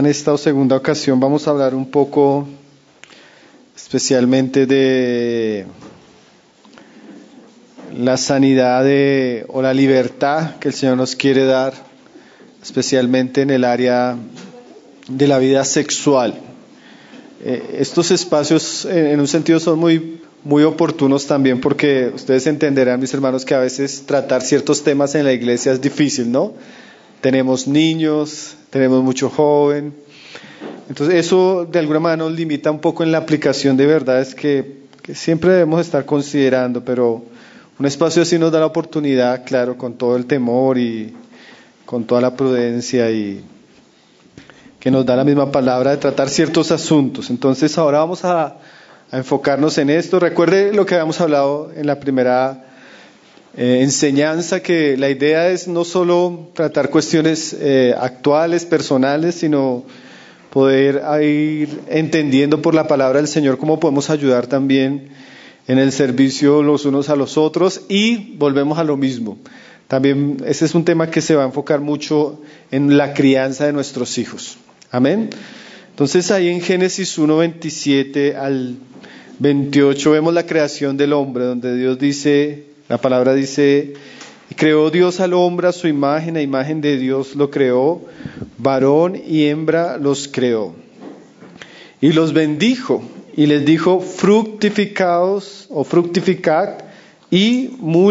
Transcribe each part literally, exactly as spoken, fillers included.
en esta segunda ocasión vamos a hablar un poco especialmente de la sanidad de, o la libertad que el Señor nos quiere dar, especialmente en el área de la vida sexual. Eh, estos espacios en, en un sentido son muy, muy oportunos también, porque ustedes entenderán, mis hermanos, que a veces tratar ciertos temas en la iglesia es difícil, ¿no? Tenemos niños, tenemos mucho joven, entonces eso de alguna manera nos limita un poco en la aplicación de verdades que, que siempre debemos estar considerando, pero un espacio así nos da la oportunidad, claro, con todo el temor y con toda la prudencia, y que nos da la misma palabra de tratar ciertos asuntos. Entonces ahora vamos a, a enfocarnos en esto. Recuerde lo que habíamos hablado en la primera eh, enseñanza, que la idea es no solo tratar cuestiones eh, actuales, personales, sino poder ir entendiendo por la palabra del Señor cómo podemos ayudar también en el servicio los unos a los otros, y volvemos a lo mismo. También ese es un tema que se va a enfocar mucho en la crianza de nuestros hijos. Amén. Entonces ahí en Génesis uno, veintisiete al veintiocho vemos la creación del hombre, donde Dios dice, la palabra dice: y creó Dios al hombre a su imagen, a imagen de Dios lo creó, varón y hembra los creó. Y los bendijo, y les dijo: fructificaos o fructificad y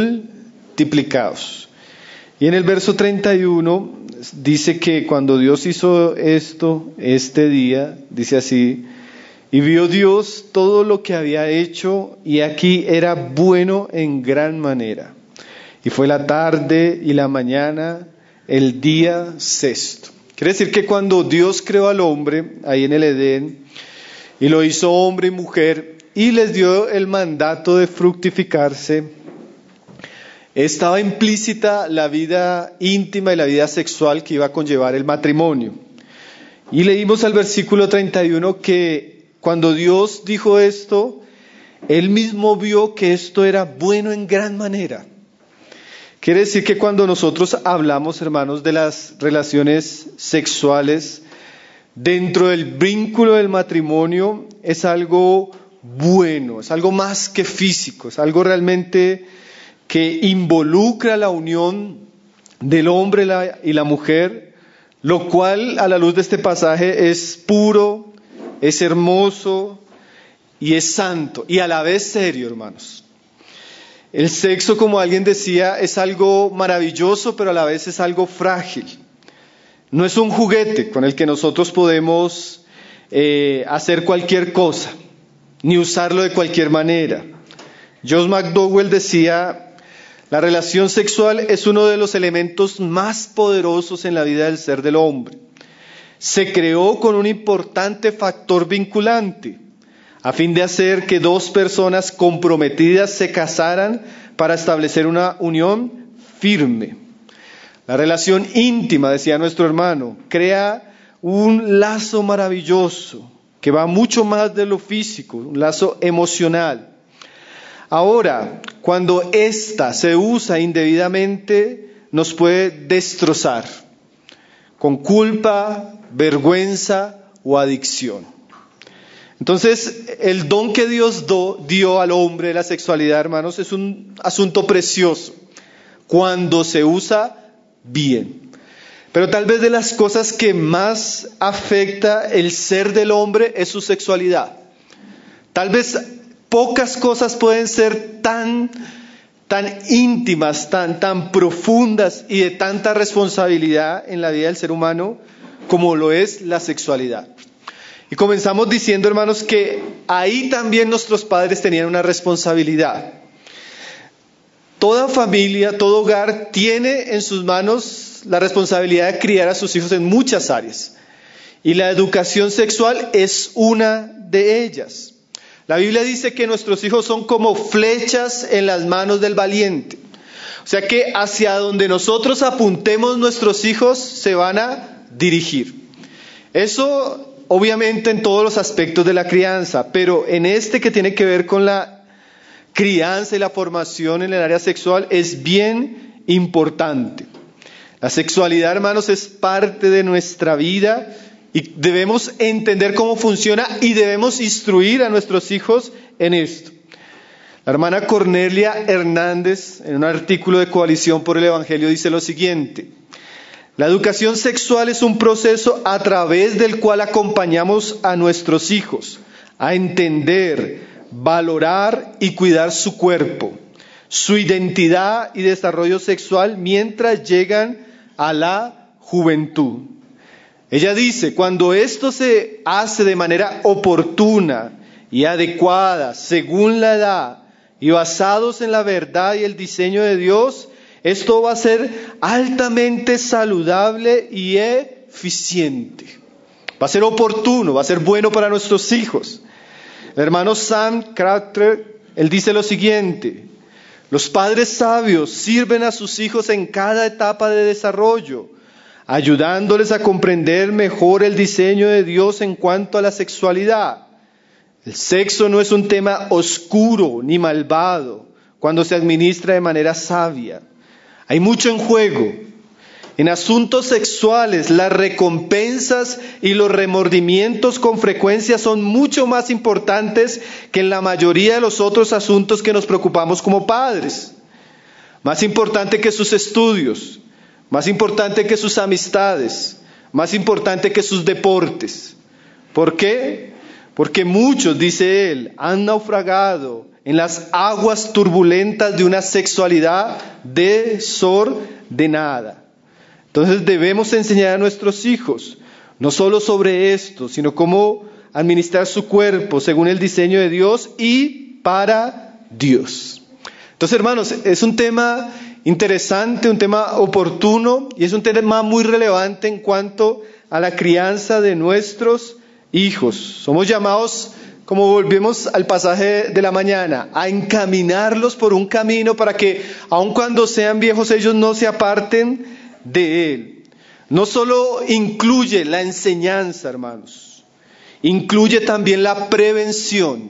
multiplicaos. Y en el verso treinta y uno dice que cuando Dios hizo esto, este día, dice así: y vio Dios todo lo que había hecho, y aquí era bueno en gran manera. Y fue la tarde y la mañana, el día sexto. Quiere decir que cuando Dios creó al hombre, ahí en el Edén, y lo hizo hombre y mujer, y les dio el mandato de fructificarse, estaba implícita la vida íntima y la vida sexual que iba a conllevar el matrimonio. Y leímos al versículo treinta y uno que cuando Dios dijo esto, Él mismo vio que esto era bueno en gran manera. Quiere decir que cuando nosotros hablamos, hermanos, de las relaciones sexuales, dentro del vínculo del matrimonio, es algo bueno, es algo más que físico, es algo realmente que involucra la unión del hombre y la mujer, lo cual a la luz de este pasaje es puro, es hermoso y es santo, y a la vez serio, hermanos. El sexo, como alguien decía, es algo maravilloso, pero a la vez es algo frágil. No es un juguete con el que nosotros podemos eh, hacer cualquier cosa, ni usarlo de cualquier manera. Josh McDowell decía: la relación sexual es uno de los elementos más poderosos en la vida del ser del hombre. Se creó con un importante factor vinculante, a fin de hacer que dos personas comprometidas se casaran para establecer una unión firme. La relación íntima, decía nuestro hermano, crea un lazo maravilloso que va mucho más de lo físico, un lazo emocional. Ahora, cuando ésta se usa indebidamente, nos puede destrozar con culpa, vergüenza o adicción. Entonces, el don que Dios do, dio al hombre de la sexualidad, hermanos, es un asunto precioso cuando se usa bien. Pero tal vez de las cosas que más afecta el ser del hombre es su sexualidad. Tal vez pocas cosas pueden ser tan, tan íntimas, tan, tan profundas y de tanta responsabilidad en la vida del ser humano como lo es la sexualidad. Y comenzamos diciendo, hermanos, que ahí también nuestros padres tenían una responsabilidad. Toda familia, todo hogar tiene en sus manos la responsabilidad de criar a sus hijos en muchas áreas. Y la educación sexual es una de ellas. La Biblia dice que nuestros hijos son como flechas en las manos del valiente. O sea que hacia donde nosotros apuntemos, nuestros hijos se van a dirigir. Eso obviamente en todos los aspectos de la crianza, pero en este que tiene que ver con la crianza y la formación en el área sexual es bien importante. La sexualidad, hermanos, es parte de nuestra vida Y debemos entender cómo funciona y debemos instruir a nuestros hijos en esto. La hermana Cornelia Hernández, en un artículo de Coalición por el Evangelio, dice lo siguiente: la educación sexual es un proceso a través del cual acompañamos a nuestros hijos a entender, valorar y cuidar su cuerpo, su identidad y desarrollo sexual mientras llegan a la juventud. Ella dice, cuando esto se hace de manera oportuna y adecuada, según la edad, y basados en la verdad y el diseño de Dios, esto va a ser altamente saludable y eficiente. Va a ser oportuno, va a ser bueno para nuestros hijos. El hermano Sam Crowther, él dice lo siguiente: los padres sabios sirven a sus hijos en cada etapa de desarrollo, ayudándoles a comprender mejor el diseño de Dios en cuanto a la sexualidad. El sexo no es un tema oscuro ni malvado cuando se administra de manera sabia. Hay mucho en juego. En asuntos sexuales, las recompensas y los remordimientos con frecuencia son mucho más importantes que en la mayoría de los otros asuntos que nos preocupamos como padres. Más importante que sus estudios, más importante que sus amistades, más importante que sus deportes. ¿Por qué? Porque muchos, dice él, han naufragado en las aguas turbulentas de una sexualidad desordenada. Entonces debemos enseñar a nuestros hijos, no solo sobre esto, sino cómo administrar su cuerpo según el diseño de Dios y para Dios. Entonces, hermanos, es un tema interesante, un tema oportuno y es un tema muy relevante en cuanto a la crianza de nuestros hijos. Somos llamados, como volvemos al pasaje de la mañana, a encaminarlos por un camino para que, aun cuando sean viejos, ellos no se aparten de él. No solo incluye la enseñanza, hermanos, incluye también la prevención.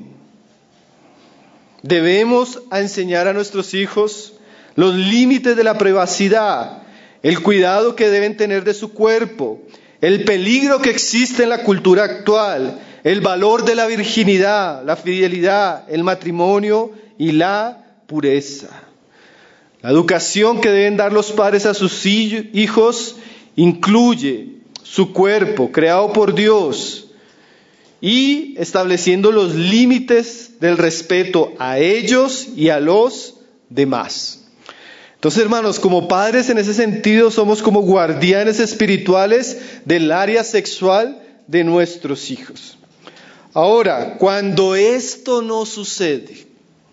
Debemos enseñar a nuestros hijos los límites de la privacidad, el cuidado que deben tener de su cuerpo, el peligro que existe en la cultura actual, el valor de la virginidad, la fidelidad, el matrimonio y la pureza. La educación que deben dar los padres a sus hijos incluye su cuerpo creado por Dios y estableciendo los límites del respeto a ellos y a los demás. Entonces, hermanos, como padres en ese sentido somos como guardianes espirituales del área sexual de nuestros hijos. Ahora, cuando esto no sucede,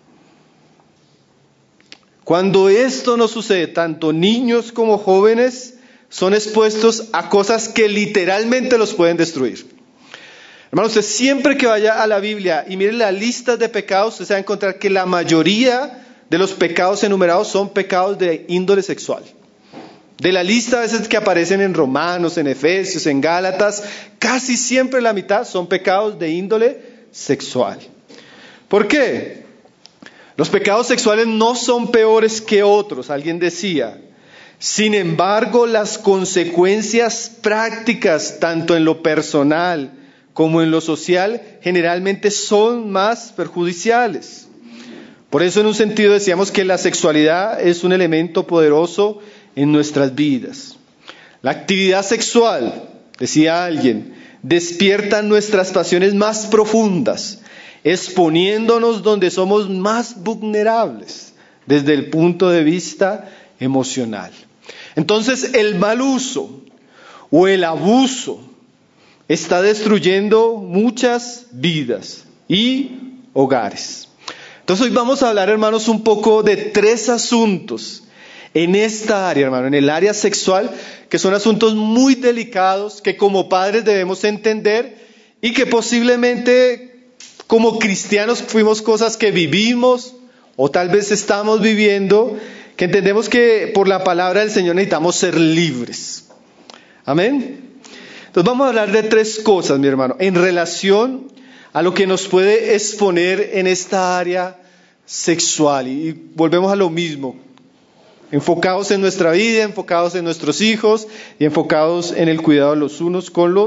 cuando esto no sucede, tanto niños como jóvenes son expuestos a cosas que literalmente los pueden destruir. Hermanos, usted siempre que vaya a la Biblia y mire la lista de pecados, usted se va a encontrar que la mayoría de los pecados enumerados son pecados de índole sexual. De la lista a veces que aparecen en Romanos, en Efesios, en Gálatas, casi siempre la mitad son pecados de índole sexual. ¿Por qué? Los pecados sexuales no son peores que otros, alguien decía. Sin embargo, las consecuencias prácticas, tanto en lo personal como en lo social, generalmente son más perjudiciales. Por eso, en un sentido, decíamos que la sexualidad es un elemento poderoso en nuestras vidas. La actividad sexual, decía alguien, despierta nuestras pasiones más profundas, exponiéndonos donde somos más vulnerables desde el punto de vista emocional. Entonces, el mal uso o el abuso está destruyendo muchas vidas y hogares. Entonces, hoy vamos a hablar, hermanos, un poco de tres asuntos en esta área, hermano, en el área sexual, que son asuntos muy delicados que como padres debemos entender y que posiblemente como cristianos fuimos cosas que vivimos o tal vez estamos viviendo, que entendemos que por la palabra del Señor necesitamos ser libres. Amén. Entonces vamos a hablar de tres cosas, mi hermano, en relación a lo que nos puede exponer en esta área sexual. Y volvemos a lo mismo, enfocados en nuestra vida, enfocados en nuestros hijos y enfocados en el cuidado los unos con los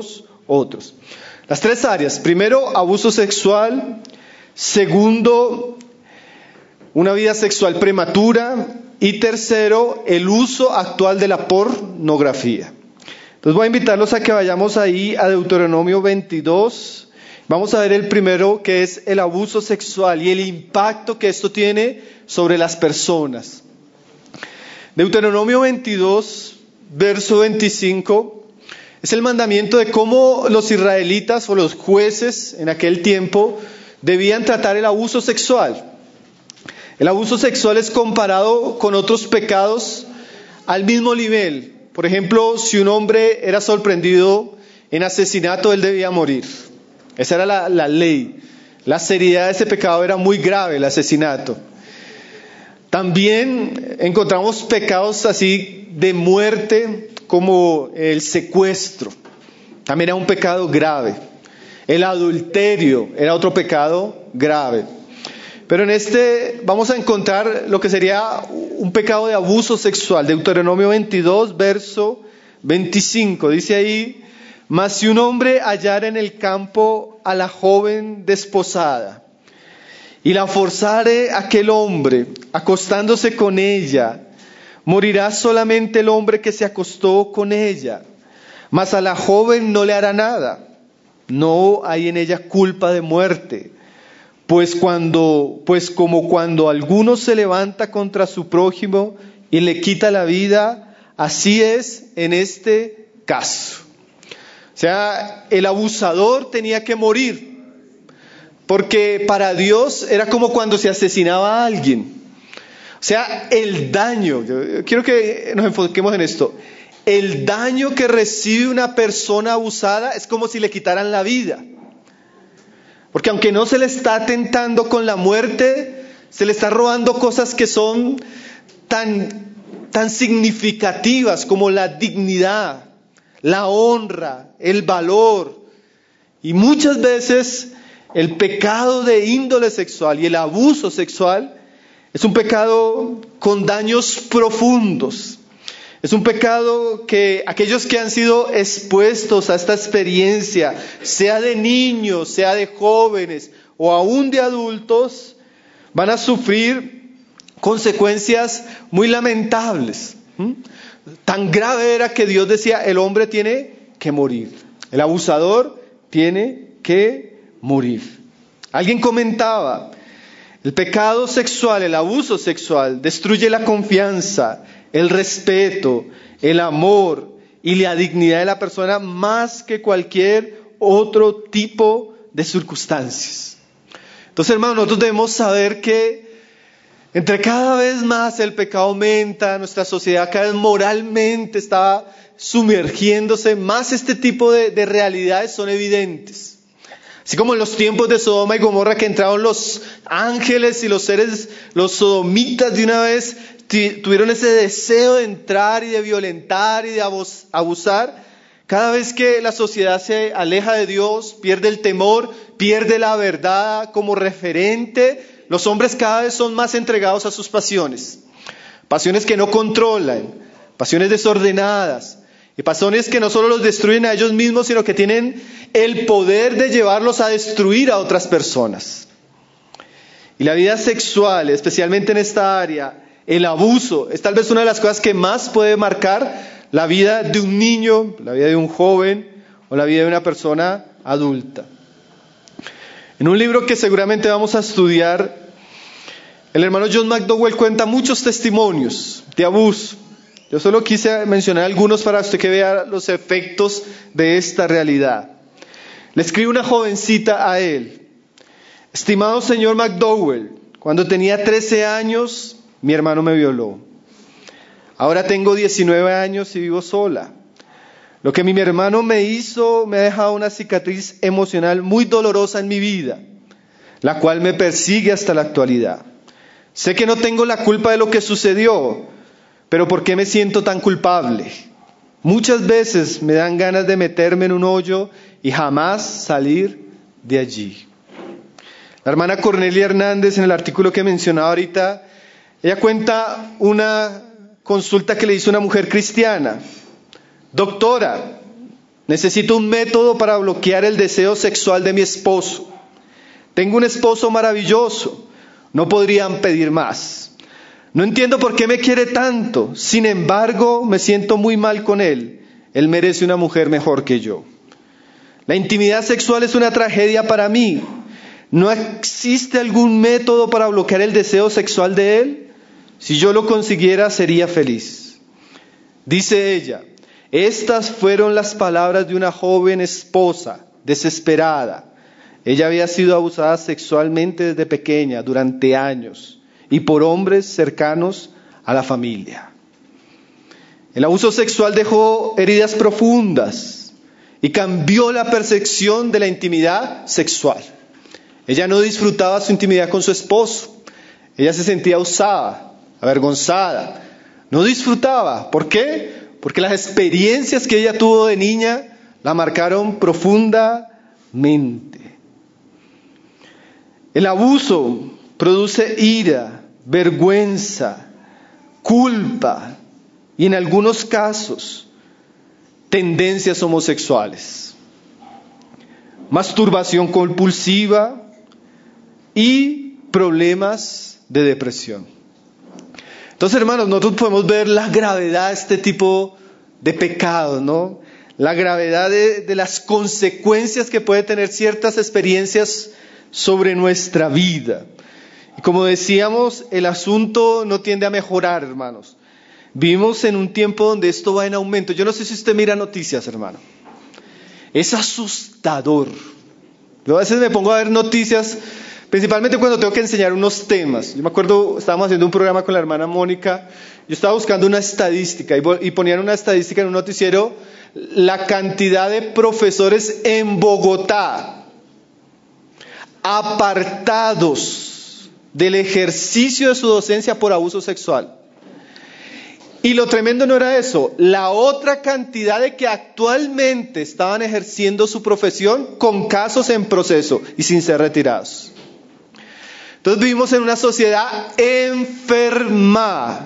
otros. Las tres áreas: primero, abuso sexual; segundo, una vida sexual prematura; y tercero, el uso actual de la pornografía. Entonces voy a invitarlos a que vayamos ahí a Deuteronomio veintidós. Vamos a ver el primero, que es el abuso sexual y el impacto que esto tiene sobre las personas. Deuteronomio veintidós, verso veinticinco, es el mandamiento de cómo los israelitas o los jueces en aquel tiempo debían tratar el abuso sexual. El abuso sexual es comparado con otros pecados al mismo nivel. Por ejemplo, si un hombre era sorprendido en asesinato, él debía morir. Esa era la, la ley. La seriedad de ese pecado era muy grave, el asesinato. También encontramos pecados así de muerte, como el secuestro. También era un pecado grave. El adulterio era otro pecado grave. Pero en este vamos a encontrar lo que sería un pecado de abuso sexual. Deuteronomio veintidós, verso veinticinco. Dice ahí: mas si un hombre hallara en el campo a la joven desposada, y la forzare aquel hombre, acostándose con ella, morirá solamente el hombre que se acostó con ella, mas a la joven no le hará nada. No hay en ella culpa de muerte. Pues cuando, pues como cuando alguno se levanta contra su prójimo y le quita la vida, así es en este caso. O sea, el abusador tenía que morir, porque para Dios era como cuando se asesinaba a alguien. O sea, el daño, yo quiero que nos enfoquemos en esto, el daño que recibe una persona abusada es como si le quitaran la vida. Porque aunque no se le está tentando con la muerte, se le está robando cosas que son tan, tan significativas como la dignidad, la honra, el valor. Y muchas veces el pecado de índole sexual y el abuso sexual es un pecado con daños profundos. Es un pecado que aquellos que han sido expuestos a esta experiencia, sea de niños, sea de jóvenes o aún de adultos, van a sufrir consecuencias muy lamentables. ¿Mm? Tan grave era que Dios decía: el hombre tiene que morir, el abusador tiene que morir. Alguien comentaba: el pecado sexual, el abuso sexual, destruye la confianza, el respeto, el amor y la dignidad de la persona más que cualquier otro tipo de circunstancias. Entonces, hermanos, nosotros debemos saber que entre cada vez más el pecado aumenta, nuestra sociedad cada vez moralmente está sumergiéndose, más este tipo de, de realidades son evidentes. Así como en los tiempos de Sodoma y Gomorra, que entraron los ángeles y los seres, los sodomitas de una vez, tuvieron ese deseo de entrar y de violentar y de abusar. Cada vez que la sociedad se aleja de Dios, pierde el temor, pierde la verdad como referente, los hombres cada vez son más entregados a sus pasiones. Pasiones que no controlan, pasiones desordenadas, y pasiones que no solo los destruyen a ellos mismos, sino que tienen el poder de llevarlos a destruir a otras personas. Y la vida sexual, especialmente en esta área, el abuso, es tal vez una de las cosas que más puede marcar la vida de un niño, la vida de un joven o la vida de una persona adulta. En un libro que seguramente vamos a estudiar, el hermano John McDowell cuenta muchos testimonios de abuso. Yo solo quise mencionar algunos para usted que vea los efectos de esta realidad. Le escribe una jovencita a él: estimado señor McDowell, cuando tenía trece años, mi hermano me violó. Ahora tengo diecinueve años y vivo sola. Lo que mi hermano me hizo me ha dejado una cicatriz emocional muy dolorosa en mi vida, la cual me persigue hasta la actualidad. Sé que no tengo la culpa de lo que sucedió, pero ¿por qué me siento tan culpable? Muchas veces me dan ganas de meterme en un hoyo y jamás salir de allí. La hermana Cornelia Hernández, en el artículo que mencionaba ahorita, ella cuenta una consulta que le hizo una mujer cristiana. Doctora, Necesito un método para bloquear el deseo sexual de mi esposo. Tengo un esposo maravilloso. No podrían pedir más. No entiendo por qué me quiere tanto. Sin embargo, me siento muy mal con él. Él merece una mujer mejor que yo. La intimidad sexual es una tragedia para mí. ¿No existe algún método para bloquear el deseo sexual de él? Si yo lo consiguiera, sería feliz. Dice ella, estas fueron las palabras de una joven esposa, desesperada. Ella había sido abusada sexualmente desde pequeña, durante años, y por hombres cercanos a la familia. El abuso sexual dejó heridas profundas y cambió la percepción de la intimidad sexual. Ella no disfrutaba su intimidad con su esposo. Ella se sentía usada, avergonzada. No disfrutaba. ¿Por qué? Porque las experiencias que ella tuvo de niña la marcaron profundamente. El abuso produce ira, vergüenza, culpa y en algunos casos tendencias homosexuales, masturbación compulsiva y problemas de depresión. Entonces, hermanos, nosotros podemos ver la gravedad de este tipo de pecados, ¿no? La gravedad de, de las consecuencias que puede tener ciertas experiencias sobre nuestra vida. Y como decíamos, el asunto no tiende a mejorar, hermanos. Vivimos en un tiempo donde esto va en aumento. Yo no sé si usted mira noticias, hermano. Es asustador. Yo a veces me pongo a ver noticias, principalmente cuando tengo que enseñar unos temas. Yo me acuerdo, estábamos haciendo un programa con la hermana Mónica. Yo estaba buscando una estadística y ponían una estadística en un noticiero, la cantidad de profesores en Bogotá apartados del ejercicio de su docencia por abuso sexual. Y lo tremendo no era eso, la otra cantidad de que actualmente estaban ejerciendo su profesión con casos en proceso y sin ser retirados. Entonces vivimos en una sociedad enferma,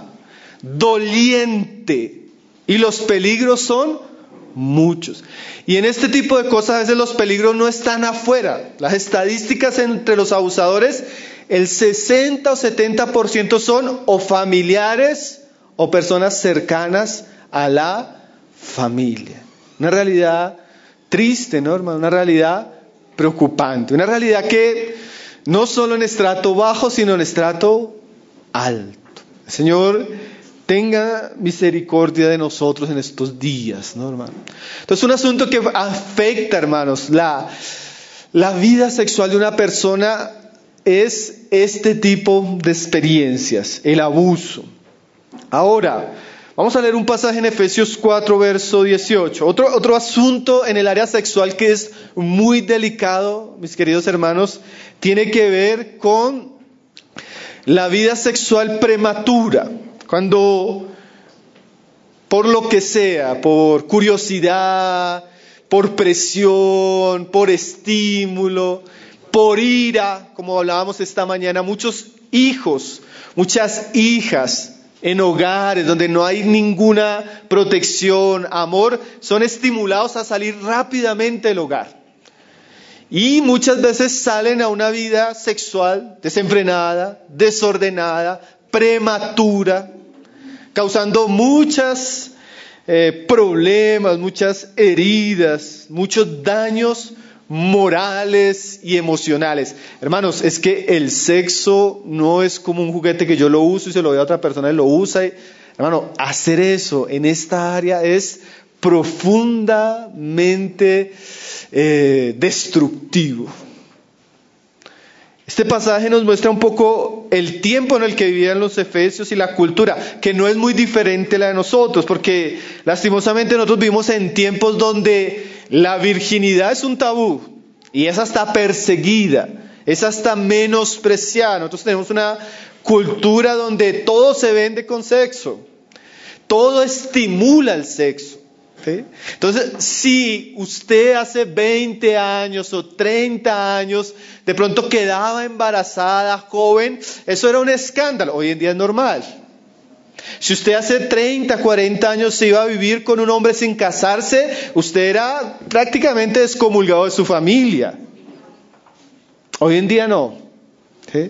doliente, y los peligros son muchos. Y en este tipo de cosas a veces los peligros no están afuera. Las estadísticas entre los abusadores, el sesenta o setenta por ciento son o familiares o personas cercanas a la familia. Una realidad triste, ¿no, hermano? Una realidad preocupante. Una realidad que no solo en estrato bajo, sino en estrato alto. El Señor tenga misericordia de nosotros en estos días, ¿no, hermano? Entonces, un asunto que afecta, hermanos, la, la vida sexual de una persona es este tipo de experiencias, el abuso. Ahora, vamos a leer un pasaje en Efesios cuatro, verso dieciocho. Otro, otro asunto en el área sexual que es muy delicado, mis queridos hermanos, tiene que ver con la vida sexual prematura. Cuando, por lo que sea, por curiosidad, por presión, por estímulo, por ira, como hablábamos esta mañana, muchos hijos, muchas hijas en hogares donde no hay ninguna protección, amor, son estimulados a salir rápidamente del hogar. Y muchas veces salen a una vida sexual desenfrenada, desordenada, prematura, causando muchos eh, problemas, muchas heridas, muchos daños morales y emocionales. Hermanos, es que el sexo no es como un juguete que yo lo uso y se lo doy a otra persona y lo usa. Y, hermano, hacer eso en esta área es profundamente eh, destructivo. Este pasaje nos muestra un poco el tiempo en el que vivían los efesios y la cultura, que no es muy diferente a la de nosotros, porque lastimosamente nosotros vivimos en tiempos donde la virginidad es un tabú y es hasta perseguida, es hasta menospreciada. Nosotros tenemos una cultura donde todo se vende con sexo, todo estimula el sexo. ¿Sí? Entonces, si usted hace veinte años o treinta años de pronto quedaba embarazada, joven, eso era un escándalo. Hoy en día es normal. Si usted hace treinta, cuarenta años se iba a vivir con un hombre sin casarse, usted era prácticamente excomulgado de su familia. Hoy en día no. ¿Sí?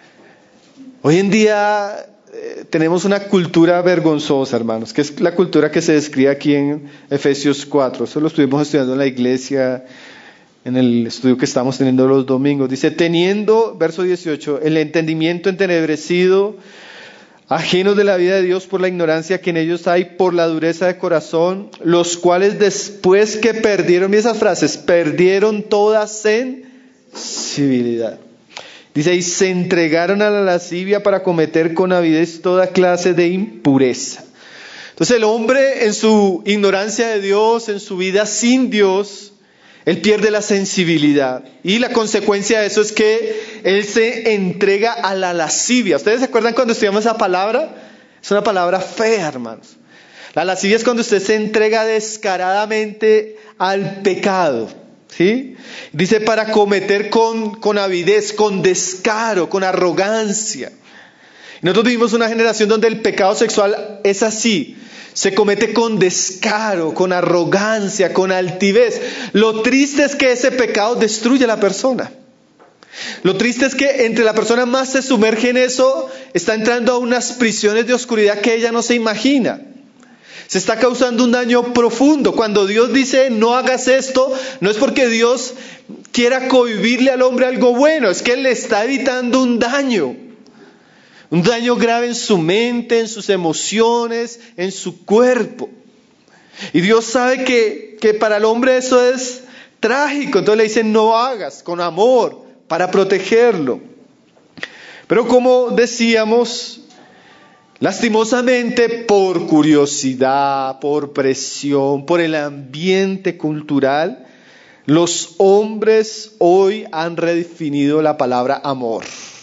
Hoy en día eh, tenemos una cultura vergonzosa, hermanos, que es la cultura que se describe aquí en Efesios cuatro. Eso lo estuvimos estudiando en la iglesia, en el estudio que estamos teniendo los domingos. Dice, teniendo, verso dieciocho, el entendimiento entenebrecido, ajenos de la vida de Dios por la ignorancia que en ellos hay, por la dureza de corazón, los cuales después que perdieron, mira esas frases, perdieron toda sensibilidad. Dice, y se entregaron a la lascivia para cometer con avidez toda clase de impureza. Entonces el hombre en su ignorancia de Dios, en su vida sin Dios, él pierde la sensibilidad. Y la consecuencia de eso es que él se entrega a la lascivia. ¿Ustedes se acuerdan cuando estudiamos esa palabra? Es una palabra fea, hermanos. La lascivia es cuando usted se entrega descaradamente al pecado. ¿Sí? Dice para cometer con, con avidez, con descaro, con arrogancia. Nosotros vivimos una generación donde el pecado sexual es así. Se comete con descaro, con arrogancia, con altivez. Lo triste es que ese pecado destruye a la persona. Lo triste es que entre la persona más se sumerge en eso, está entrando a unas prisiones de oscuridad que ella no se imagina. Se está causando un daño profundo. Cuando Dios dice no hagas esto, no es porque Dios quiera cohibirle al hombre algo bueno, es que Él le está evitando un daño. Un daño grave en su mente, en sus emociones, en su cuerpo. Y Dios sabe que, que para el hombre eso es trágico. Entonces le dice no hagas, con amor, para protegerlo. Pero como decíamos, lastimosamente por curiosidad, por presión, por el ambiente cultural, los hombres hoy han redefinido la palabra amor.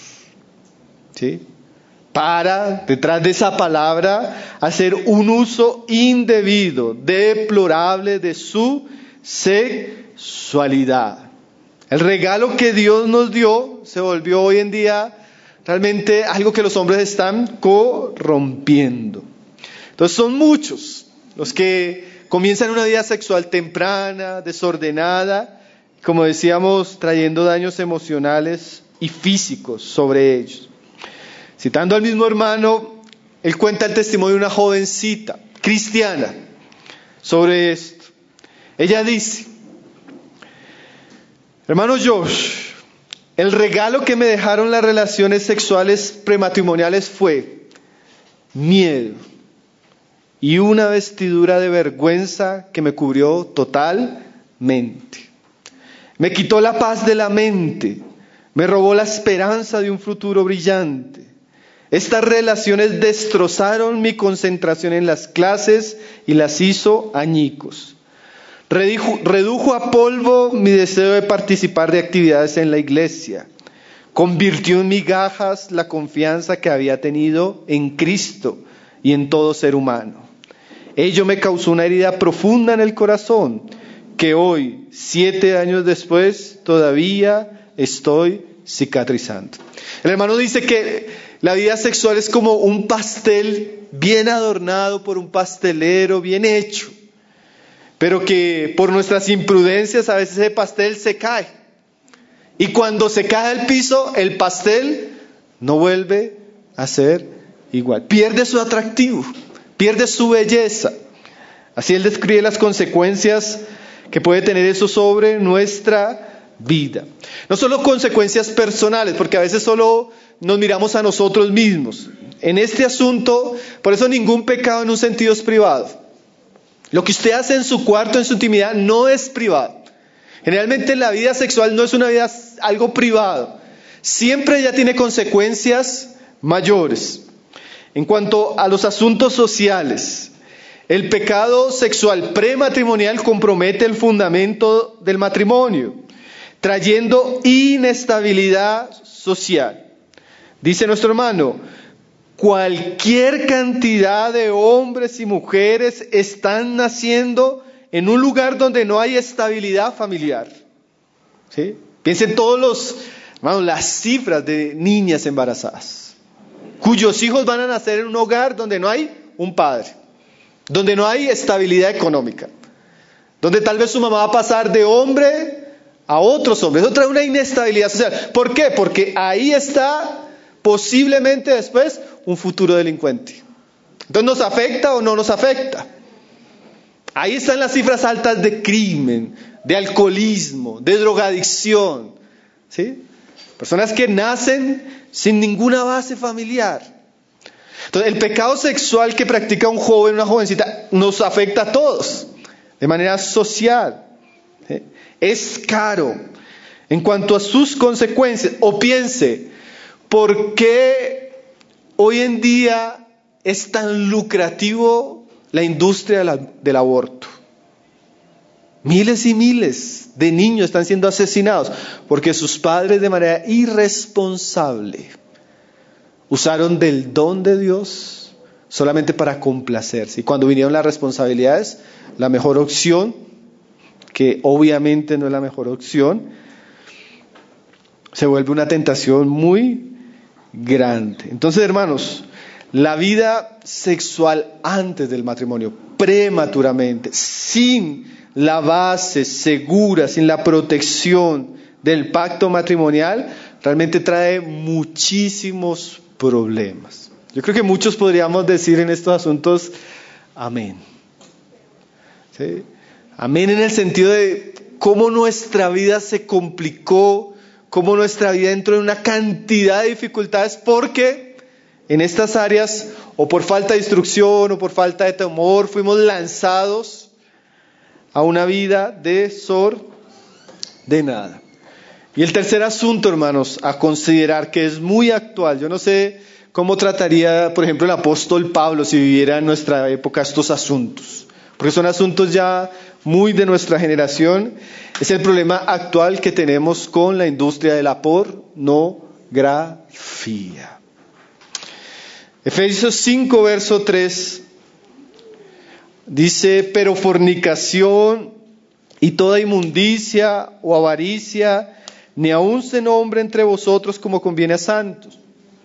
¿Sí? Para, detrás de esa palabra, hacer un uso indebido, deplorable de su sexualidad. El regalo que Dios nos dio se volvió hoy en día realmente algo que los hombres están corrompiendo. Entonces son muchos los que comienzan una vida sexual temprana, desordenada, como decíamos, trayendo daños emocionales y físicos sobre ellos. Citando al mismo hermano, él cuenta el testimonio de una jovencita cristiana sobre esto. Ella dice, hermano Josh, el regalo que me dejaron las relaciones sexuales prematrimoniales fue miedo y una vestidura de vergüenza que me cubrió totalmente. Me quitó la paz de la mente, me robó la esperanza de un futuro brillante. Estas relaciones destrozaron mi concentración en las clases y las hizo añicos. Redujo, redujo a polvo mi deseo de participar de actividades en la iglesia. Convirtió en migajas la confianza que había tenido en Cristo y en todo ser humano. Ello me causó una herida profunda en el corazón que hoy, siete años después, todavía estoy cicatrizando. El hermano dice que la vida sexual es como un pastel bien adornado por un pastelero, bien hecho, pero que por nuestras imprudencias a veces ese pastel se cae. Y cuando se cae al piso, el pastel no vuelve a ser igual. Pierde su atractivo, pierde su belleza. Así él describe las consecuencias que puede tener eso sobre nuestra vida. No solo consecuencias personales, porque a veces solo nos miramos a nosotros mismos. En este asunto, por eso ningún pecado en un sentido es privado. Lo que usted hace en su cuarto, en su intimidad, no es privado. Generalmente la vida sexual no es una vida, algo privado. Siempre ya tiene consecuencias mayores. En cuanto a los asuntos sociales, el pecado sexual prematrimonial compromete el fundamento del matrimonio, trayendo inestabilidad social. Dice nuestro hermano, cualquier cantidad de hombres y mujeres están naciendo en un lugar donde no hay estabilidad familiar. ¿Sí? Piensen todos los, hermanos, las cifras de niñas embarazadas. cuyos hijos van a nacer en un hogar donde no hay un padre, donde no hay estabilidad económica, donde tal vez su mamá va a pasar de hombre a otros hombres. Eso trae una inestabilidad social. ¿Por qué? Porque ahí está posiblemente después un futuro delincuente. Entonces, ¿nos afecta o no nos afecta? Ahí están las cifras altas de crimen, de alcoholismo, de drogadicción, ¿sí? Personas que nacen sin ninguna base familiar. Entonces, el pecado sexual que practica un joven, una jovencita, nos afecta a todos, de manera social. ¿Sí? Es caro en cuanto a sus consecuencias. O piense, ¿por qué hoy en día es tan lucrativo la industria de la, del aborto? Miles y miles de niños están siendo asesinados porque sus padres de manera irresponsable usaron del don de Dios solamente para complacerse. Y cuando vinieron las responsabilidades, la mejor opción, que obviamente no es la mejor opción, se vuelve una tentación muy grande. Entonces, hermanos, la vida sexual antes del matrimonio, prematuramente, sin la base segura, sin la protección del pacto matrimonial, realmente trae muchísimos problemas. Yo creo que muchos podríamos decir en estos asuntos, amén. ¿Sí? Amén en el sentido de cómo nuestra vida se complicó, cómo nuestra vida entró en una cantidad de dificultades, porque en estas áreas, o por falta de instrucción, o por falta de temor, fuimos lanzados a una vida desordenada. Y el tercer asunto, hermanos, a considerar, que es muy actual. Yo no sé cómo trataría, por ejemplo, el apóstol Pablo si viviera en nuestra época estos asuntos, porque son asuntos ya muy de nuestra generación. Es el problema actual que tenemos con la industria de la pornografía. Efesios cinco, verso tres, dice: pero fornicación y toda inmundicia o avaricia, ni aun se nombre entre vosotros como conviene a santos.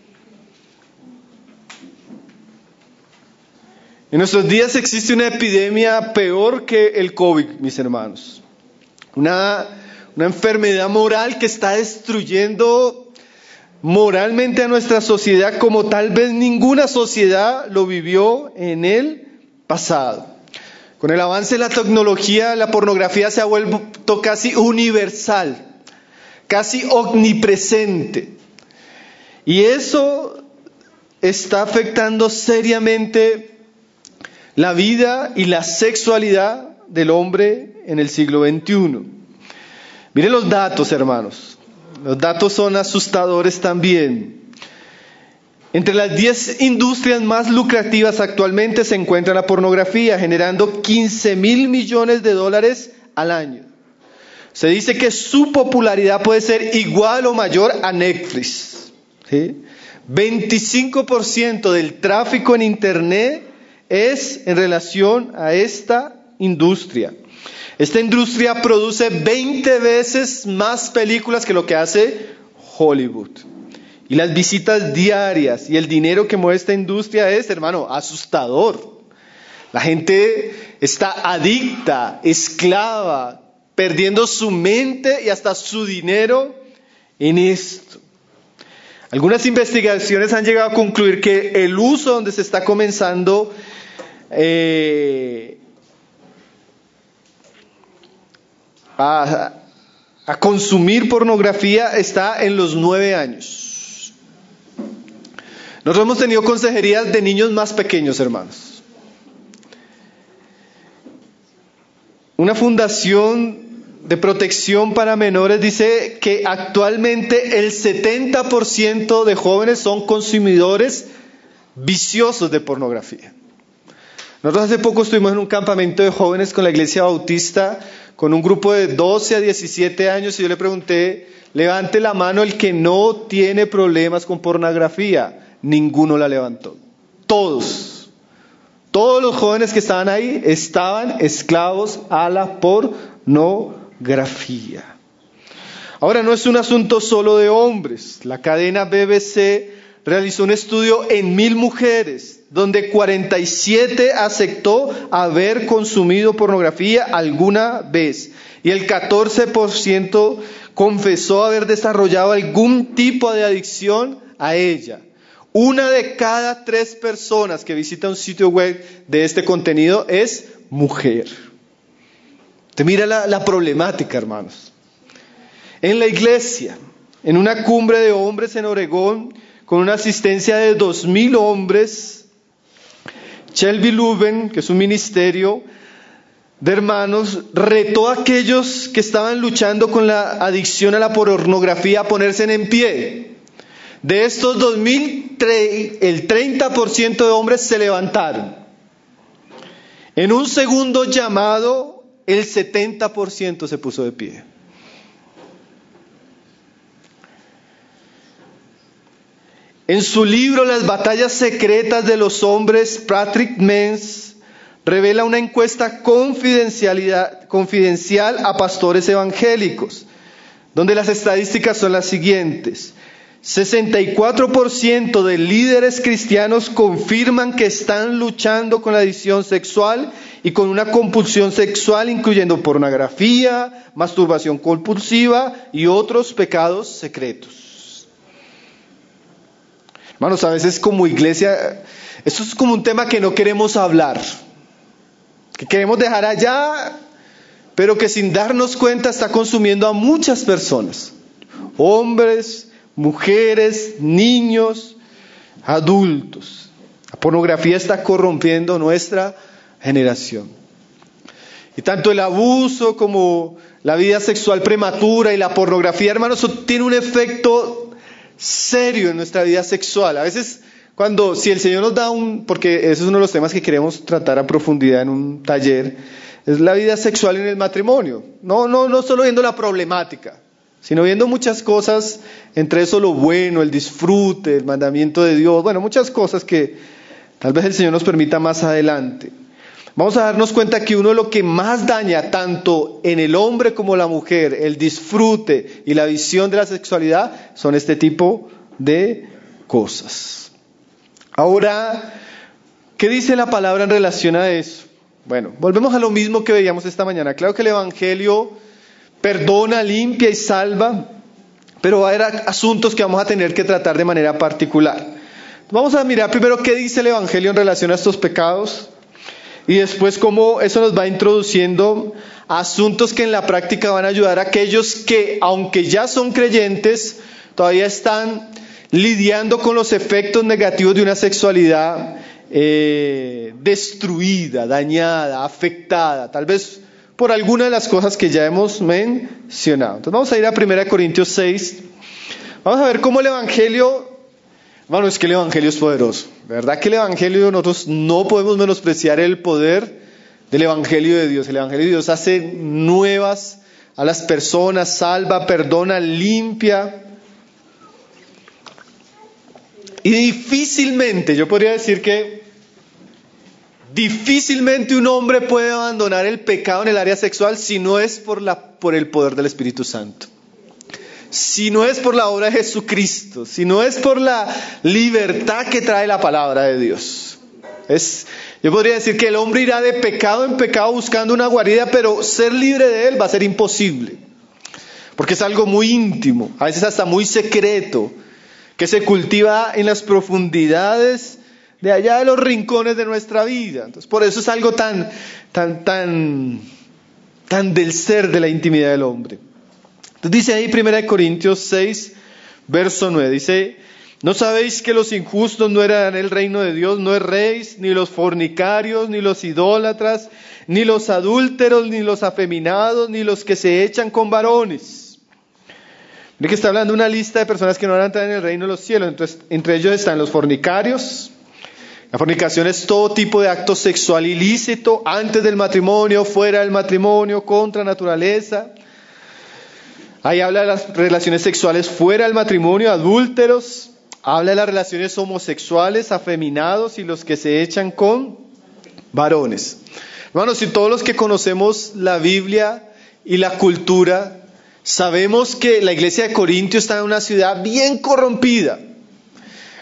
En nuestros días existe una epidemia peor que el COVID, mis hermanos. Una, una enfermedad moral que está destruyendo moralmente a nuestra sociedad como tal vez ninguna sociedad lo vivió en el pasado. Con el avance de la tecnología, la pornografía se ha vuelto casi universal, casi omnipresente. Y eso está afectando seriamente la vida y la sexualidad del hombre en el siglo veintiuno. Miren los datos, hermanos. Los datos son asustadores también. Entre las diez industrias más lucrativas actualmente se encuentra la pornografía, generando quince mil millones de dólares al año. Se dice que su popularidad puede ser igual o mayor a Netflix. ¿Sí? veinticinco por ciento del tráfico en Internet es en relación a esta industria. Esta industria produce veinte veces más películas que lo que hace Hollywood. Y las visitas diarias y el dinero que mueve esta industria es, hermano, asustador. La gente está adicta, esclava, perdiendo su mente y hasta su dinero en esto. Algunas investigaciones han llegado a concluir que el uso donde se está comenzando eh, a, a consumir pornografía está en los nueve años. Nosotros hemos tenido consejerías de niños más pequeños, hermanos. Una fundación de protección para menores dice que actualmente el setenta por ciento de jóvenes son consumidores viciosos de pornografía. Nosotros hace poco estuvimos en un campamento de jóvenes con la Iglesia Bautista, con un grupo de doce a diecisiete años, y yo le pregunté, levante la mano el que no tiene problemas con pornografía. Ninguno la levantó. Todos, todos los jóvenes que estaban ahí estaban esclavos a la pornografía. Ahora, no es un asunto solo de hombres. La cadena B B C realizó un estudio en mil mujeres, donde cuarenta y siete aceptó haber consumido pornografía alguna vez, y el catorce por ciento confesó haber desarrollado algún tipo de adicción a ella. Una de cada tres personas que visita un sitio web de este contenido es mujer. Te mira la, la problemática, hermanos. En la iglesia, en una cumbre de hombres en Oregón, con una asistencia de dos mil hombres, Shelby Luben, que es un ministerio de hermanos, retó a aquellos que estaban luchando con la adicción a la pornografía a ponerse en pie. De estos dos mil, el treinta por ciento de hombres se levantaron. En un segundo llamado, el setenta por ciento se puso de pie. En su libro Las batallas secretas de los hombres, Patrick Menz revela una encuesta confidencialidad, confidencial a pastores evangélicos, donde las estadísticas son las siguientes. sesenta y cuatro por ciento de líderes cristianos confirman que están luchando con la adicción sexual y con una compulsión sexual, incluyendo pornografía, masturbación compulsiva y otros pecados secretos. Hermanos, a veces como iglesia, esto es como un tema que no queremos hablar, que queremos dejar allá, pero que sin darnos cuenta está consumiendo a muchas personas, hombres, mujeres, niños, adultos. La pornografía está corrompiendo nuestra generación. Y tanto el abuso como la vida sexual prematura y la pornografía, hermanos, eso tiene un efecto serio en nuestra vida sexual. A veces, cuando, si el Señor nos da un, porque ese es uno de los temas que queremos tratar a profundidad en un taller, es la vida sexual en el matrimonio. No, no, no solo viendo la problemática, sino viendo muchas cosas, entre eso lo bueno, el disfrute, el mandamiento de Dios, bueno, muchas cosas que tal vez el Señor nos permita más adelante. Vamos a darnos cuenta que uno de lo que más daña tanto en el hombre como la mujer, el disfrute y la visión de la sexualidad, son este tipo de cosas. Ahora, ¿qué dice la palabra en relación a eso? Bueno, volvemos a lo mismo que veíamos esta mañana. Claro que el Evangelio perdona, limpia y salva, pero va a haber asuntos que vamos a tener que tratar de manera particular. Vamos a mirar primero qué dice el Evangelio en relación a estos pecados y después cómo eso nos va introduciendo a asuntos que en la práctica van a ayudar a aquellos que, aunque ya son creyentes, todavía están lidiando con los efectos negativos de una sexualidad eh, destruida, dañada, afectada, tal vez por alguna de las cosas que ya hemos mencionado. Entonces vamos a ir a primera Corintios seis. Vamos a ver cómo el Evangelio, bueno, es que el Evangelio es poderoso. De verdad que el Evangelio, nosotros no podemos menospreciar el poder del Evangelio de Dios. El Evangelio de Dios hace nuevas a las personas, salva, perdona, limpia. Y difícilmente, yo podría decir que difícilmente un hombre puede abandonar el pecado en el área sexual si no es por la, por el poder del Espíritu Santo. Si no es por la obra de Jesucristo, si no es por la libertad que trae la palabra de Dios. Es, yo podría decir que el hombre irá de pecado en pecado buscando una guarida, pero ser libre de él va a ser imposible. Porque es algo muy íntimo, a veces hasta muy secreto, que se cultiva en las profundidades de allá de los rincones de nuestra vida. Entonces, por eso es algo tan, tan, tan, tan del ser de la intimidad del hombre. Entonces dice ahí primera Corintios seis, verso nueve, dice: ¿no sabéis que los injustos no heredarán el reino de Dios? No erréis, ni los fornicarios, ni los idólatras, ni los adúlteros, ni los afeminados, ni los que se echan con varones. Mire que está hablando una lista de personas que no van a entrar en el reino de los cielos. Entonces, entre ellos están los fornicarios. La fornicación es todo tipo de acto sexual ilícito, antes del matrimonio, fuera del matrimonio, contra naturaleza. Ahí habla de las relaciones sexuales fuera del matrimonio, adúlteros. Habla de las relaciones homosexuales, afeminados y los que se echan con varones. Hermanos, si todos los que conocemos la Biblia y la cultura, sabemos que la iglesia de Corinto está en una ciudad bien corrompida.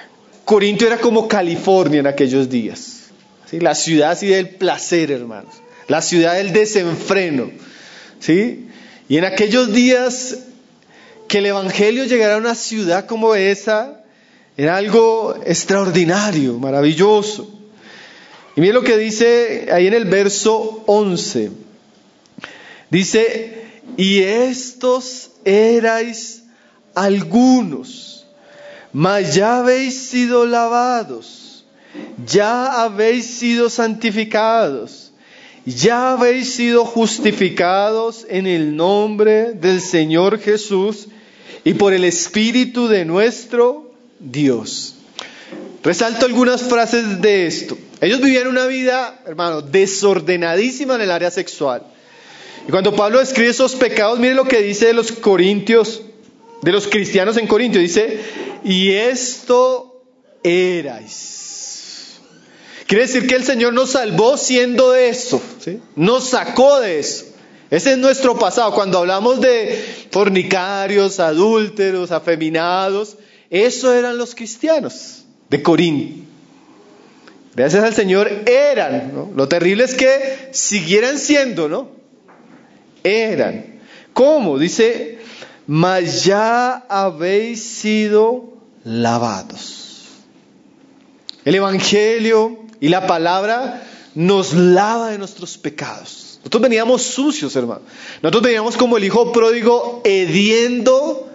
Corintio era como California en aquellos días. ¿Sí? La ciudad así del placer, hermanos. La ciudad del desenfreno. ¿Sí? Y en aquellos días que el evangelio llegara a una ciudad como esa, era algo extraordinario, maravilloso. Y miren lo que dice ahí en el verso once. Dice, y estos erais algunos, mas ya habéis sido lavados, ya habéis sido santificados, ya habéis sido justificados en el nombre del Señor Jesús y por el Espíritu de nuestro Dios. Resalto algunas frases de esto. Ellos vivían una vida, hermano, desordenadísima en el área sexual. Y cuando Pablo describe esos pecados, miren lo que dice de los corintios, de los cristianos en Corintio. Dice, y esto erais. Quiere decir que el Señor nos salvó siendo eso, ¿sí? Nos sacó de eso. Ese es nuestro pasado. Cuando hablamos de fornicarios, adúlteros, afeminados, eso eran los cristianos de Corinto. Gracias al Señor eran, ¿no? Lo terrible es que siguieran siendo, ¿no? Eran. ¿Cómo? Dice, mas ya habéis sido lavados. El Evangelio y la palabra nos lava de nuestros pecados. Nosotros veníamos sucios, hermano. Nosotros veníamos como el hijo pródigo hediendo.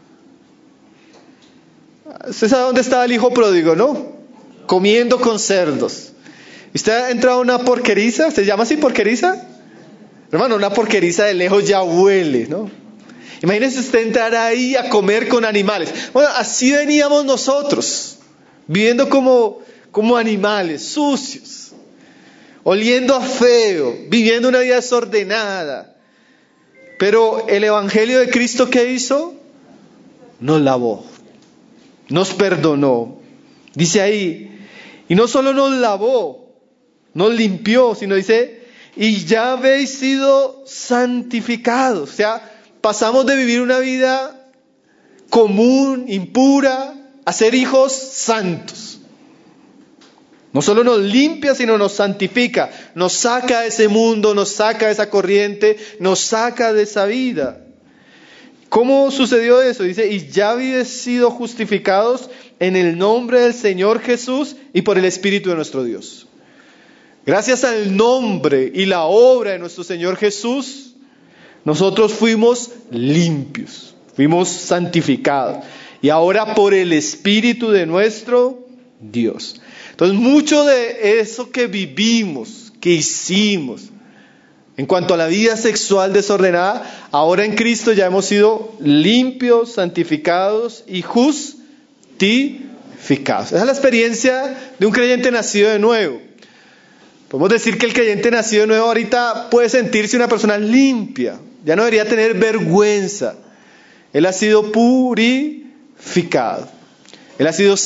¿Usted sabe dónde estaba el hijo pródigo, no? Comiendo con cerdos. ¿Usted ha entrado a una porqueriza? ¿Se llama así porqueriza? Hermano, una porqueriza de lejos ya huele, ¿no? Imagínese usted entrar ahí a comer con animales. Bueno, así veníamos nosotros, viviendo como, como animales, sucios, oliendo a feo, viviendo una vida desordenada. Pero el Evangelio de Cristo, ¿qué hizo? Nos lavó, nos perdonó. Dice ahí, y no solo nos lavó, nos limpió, sino dice, y ya habéis sido santificados. O sea, pasamos de vivir una vida común, impura, a ser hijos santos. No solo nos limpia, sino nos santifica. Nos saca de ese mundo, nos saca de esa corriente, nos saca de esa vida. ¿Cómo sucedió eso? Dice, y ya habéis sido justificados en el nombre del Señor Jesús y por el Espíritu de nuestro Dios. Gracias al nombre y la obra de nuestro Señor Jesús, nosotros fuimos limpios, fuimos santificados. Y ahora por el Espíritu de nuestro Dios. Entonces, mucho de eso que vivimos, que hicimos, en cuanto a la vida sexual desordenada, ahora en Cristo ya hemos sido limpios, santificados y justificados. Esa es la experiencia de un creyente nacido de nuevo. Podemos decir que el creyente nacido de nuevo ahorita puede sentirse una persona limpia. Ya no debería tener vergüenza. Él ha sido purificado. Él ha sido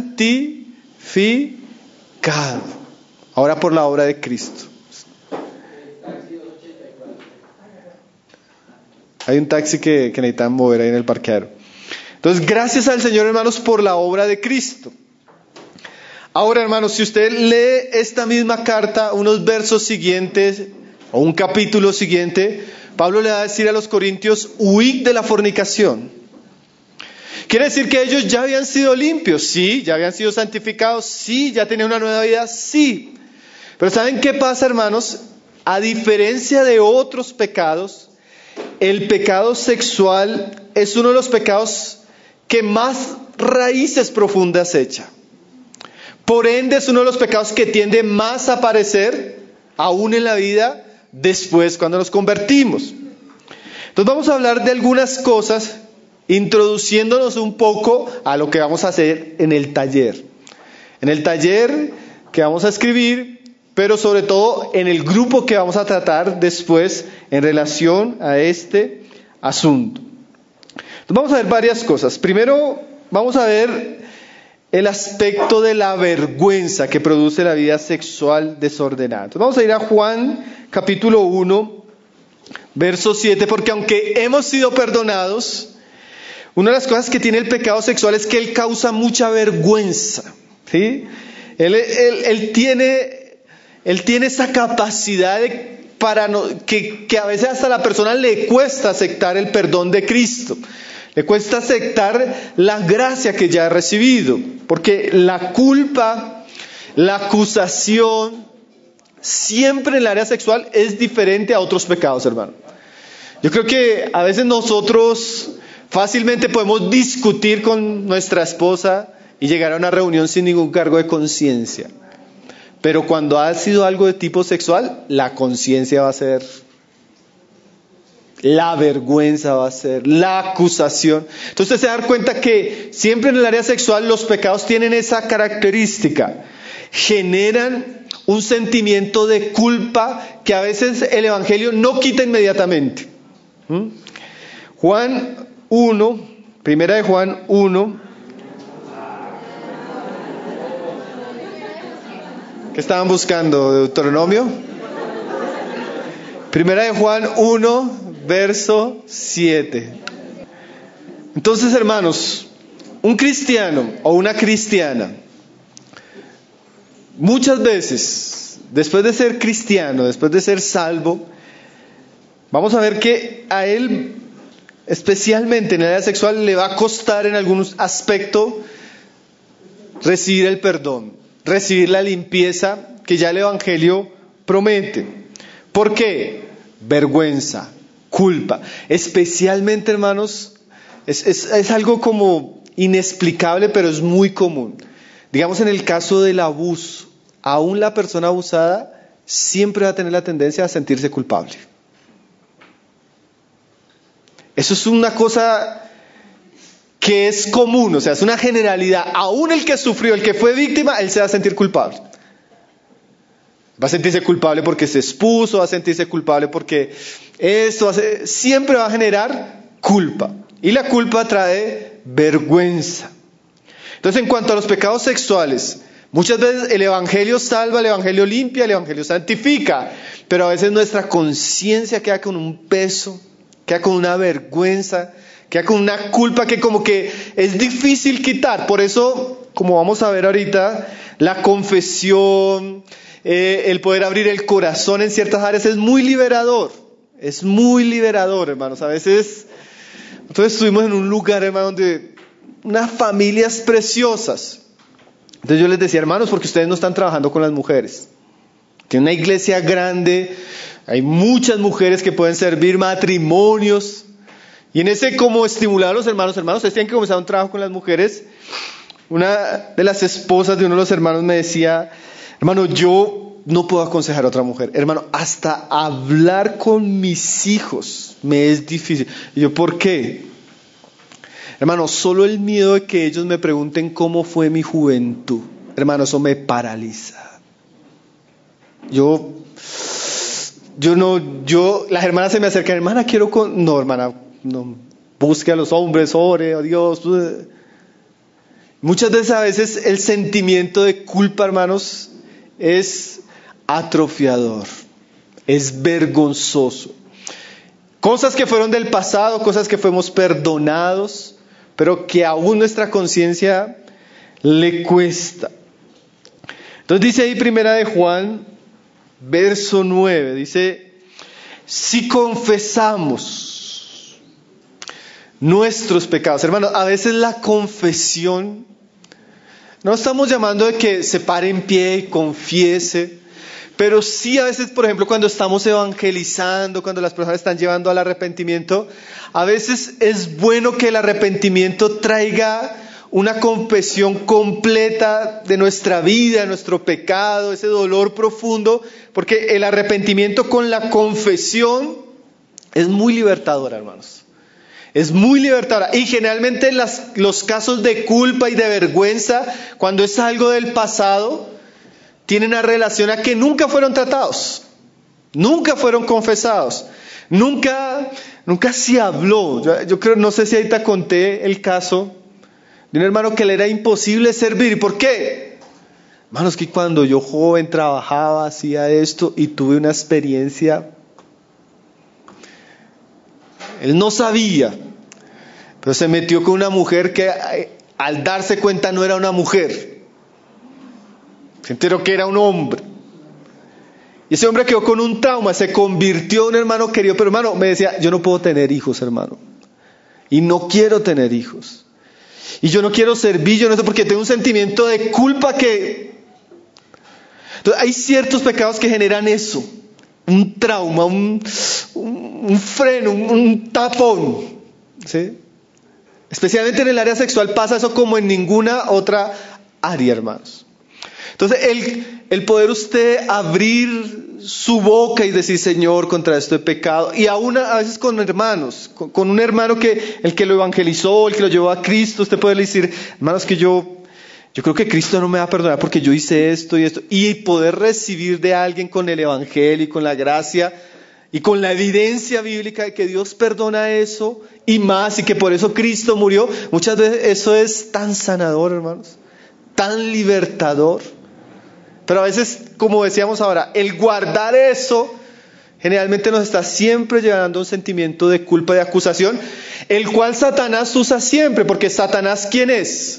santificado. Ahora por la obra de Cristo. Hay un taxi que, que necesitan mover ahí en el parqueadero. Entonces, gracias al Señor, hermanos, por la obra de Cristo. Ahora, hermanos, si usted lee esta misma carta, unos versos siguientes, o un capítulo siguiente, Pablo le va a decir a los corintios, huid de la fornicación. ¿Quiere decir que ellos ya habían sido limpios? Sí. ¿Ya habían sido santificados? Sí. ¿Ya tenían una nueva vida? Sí. Pero ¿saben qué pasa, hermanos? A diferencia de otros pecados, el pecado sexual es uno de los pecados que más raíces profundas echa. Por ende, es uno de los pecados que tiende más a aparecer aún en la vida después cuando nos convertimos. Entonces vamos a hablar de algunas cosas, introduciéndonos un poco a lo que vamos a hacer en el taller. En el taller que vamos a escribir, pero sobre todo en el grupo que vamos a tratar después en relación a este asunto. Entonces vamos a ver varias cosas. Primero vamos a ver el aspecto de la vergüenza que produce la vida sexual desordenada. Entonces vamos a ir a Juan capítulo uno, verso siete, porque aunque hemos sido perdonados, Una de las cosas que tiene el pecado sexual es que él causa mucha vergüenza, ¿sí? Él, él, él, tiene, él tiene esa capacidad de, para no, que, que a veces hasta a la persona le cuesta aceptar el perdón de Cristo. Le cuesta aceptar la gracia que ya ha recibido. Porque la culpa, la acusación, siempre en el área sexual es diferente a otros pecados, hermano. Yo creo que a veces nosotros fácilmente podemos discutir con nuestra esposa y llegar a una reunión sin ningún cargo de conciencia. Pero cuando ha sido algo de tipo sexual, la conciencia va a ser, la vergüenza va a ser, la acusación. Entonces se da cuenta que siempre en el área sexual los pecados tienen esa característica. Generan un sentimiento de culpa que a veces el Evangelio no quita inmediatamente. ¿Mm? Juan uno, primera de Juan uno. ¿Qué estaban buscando? ¿Deuteronomio? Primera de Juan uno, verso siete. Entonces, hermanos, un cristiano o una cristiana, muchas veces, después de ser cristiano, después de ser salvo, vamos a ver que a él, especialmente en el área sexual, le va a costar en algún aspecto recibir el perdón, recibir la limpieza que ya el Evangelio promete. ¿Por qué? Vergüenza, culpa. Especialmente, hermanos, es, es, es algo como inexplicable, pero es muy común. Digamos, en el caso del abuso, aún la persona abusada siempre va a tener la tendencia a sentirse culpable. Eso es una cosa que es común, o sea, es una generalidad. Aún el que sufrió, el que fue víctima, él se va a sentir culpable. Va a sentirse culpable porque se expuso, va a sentirse culpable porque esto hace, siempre va a generar culpa. Y la culpa trae vergüenza. Entonces, en cuanto a los pecados sexuales, muchas veces el Evangelio salva, el Evangelio limpia, el Evangelio santifica, pero a veces nuestra conciencia queda con un peso, queda con una vergüenza, queda con una culpa que como que es difícil quitar. Por eso, como vamos a ver ahorita, la confesión, eh, el poder abrir el corazón en ciertas áreas es muy liberador. Es muy liberador, hermanos. A veces, nosotros estuvimos en un lugar, hermano, donde unas familias preciosas. Entonces yo les decía, hermanos, porque ustedes no están trabajando con las mujeres. Tienen una iglesia grande, hay muchas mujeres que pueden servir, matrimonios. Y en ese como estimular a los hermanos, hermanos, ustedes tienen que comenzar un trabajo con las mujeres. Una de las esposas de uno de los hermanos me decía, hermano, yo no puedo aconsejar a otra mujer. Hermano, hasta hablar con mis hijos me es difícil. Y yo, ¿por qué? Hermano, solo el miedo de que ellos me pregunten cómo fue mi juventud. Hermano, eso me paraliza. Yo, yo no, yo, las hermanas se me acercan, hermana, quiero con... No, hermana, no, busque a los hombres, ore a Dios. Muchas veces a veces el sentimiento de culpa, hermanos, es atrofiador, es vergonzoso. Cosas que fueron del pasado, cosas que fuimos perdonados, pero que aún nuestra conciencia le cuesta. Entonces dice ahí primera de Juan, verso nueve, dice, si confesamos nuestros pecados, hermanos, a veces la confesión, no estamos llamando de que se pare en pie y confiese, pero sí a veces, por ejemplo, cuando estamos evangelizando, cuando las personas están llevando al arrepentimiento, a veces es bueno que el arrepentimiento traiga una confesión completa de nuestra vida, de nuestro pecado, ese dolor profundo, porque el arrepentimiento con la confesión es muy libertador, hermanos. Es muy libertadora. Y generalmente las, los casos de culpa y de vergüenza, cuando es algo del pasado, tienen una relación a que nunca fueron tratados, nunca fueron confesados, nunca, nunca se habló. Yo, yo creo, no sé si ahorita conté el caso de un hermano que le era imposible servir. ¿Por qué? Hermanos, que cuando yo joven trabajaba, hacía esto y tuve una experiencia. Él no sabía. pero se metió con una mujer que al darse cuenta no era una mujer, se enteró que era un hombre. Y ese hombre quedó con un trauma, se convirtió en un hermano querido, pero hermano, me decía, yo no puedo tener hijos, hermano, y no quiero tener hijos, y yo no quiero servir, yo no sé, porque tengo un sentimiento de culpa que... Entonces, hay ciertos pecados que generan eso, un trauma, un, un, un freno, un, un tapón, ¿sí? Especialmente en el área sexual pasa eso como en ninguna otra área, hermanos. Entonces, el, el poder usted abrir su boca y decir, Señor, contra esto he pecado, y aún a veces con hermanos, con, con un hermano que el que lo evangelizó, el que lo llevó a Cristo, usted puede decir, hermanos, que yo, yo creo que Cristo no me va a perdonar porque yo hice esto y esto, y poder recibir de alguien con el evangelio y con la gracia y con la evidencia bíblica de que Dios perdona eso y más, y que por eso Cristo murió, muchas veces eso es tan sanador, hermanos, tan libertador. Pero a veces, como decíamos ahora, el guardar eso generalmente nos está siempre llevando a un sentimiento de culpa y de acusación, el cual Satanás usa siempre, porque Satanás, ¿quién es?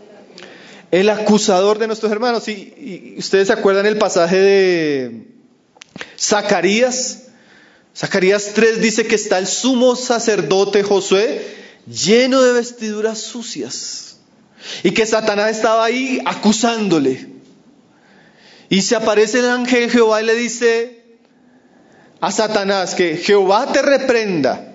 El acusador de nuestros hermanos. Y, y ustedes se acuerdan el pasaje de Zacarías. Zacarías tres dice que está el sumo sacerdote Josué lleno de vestiduras sucias, y que Satanás estaba ahí acusándole. Y se aparece el ángel de Jehová y le dice a Satanás que Jehová te reprenda.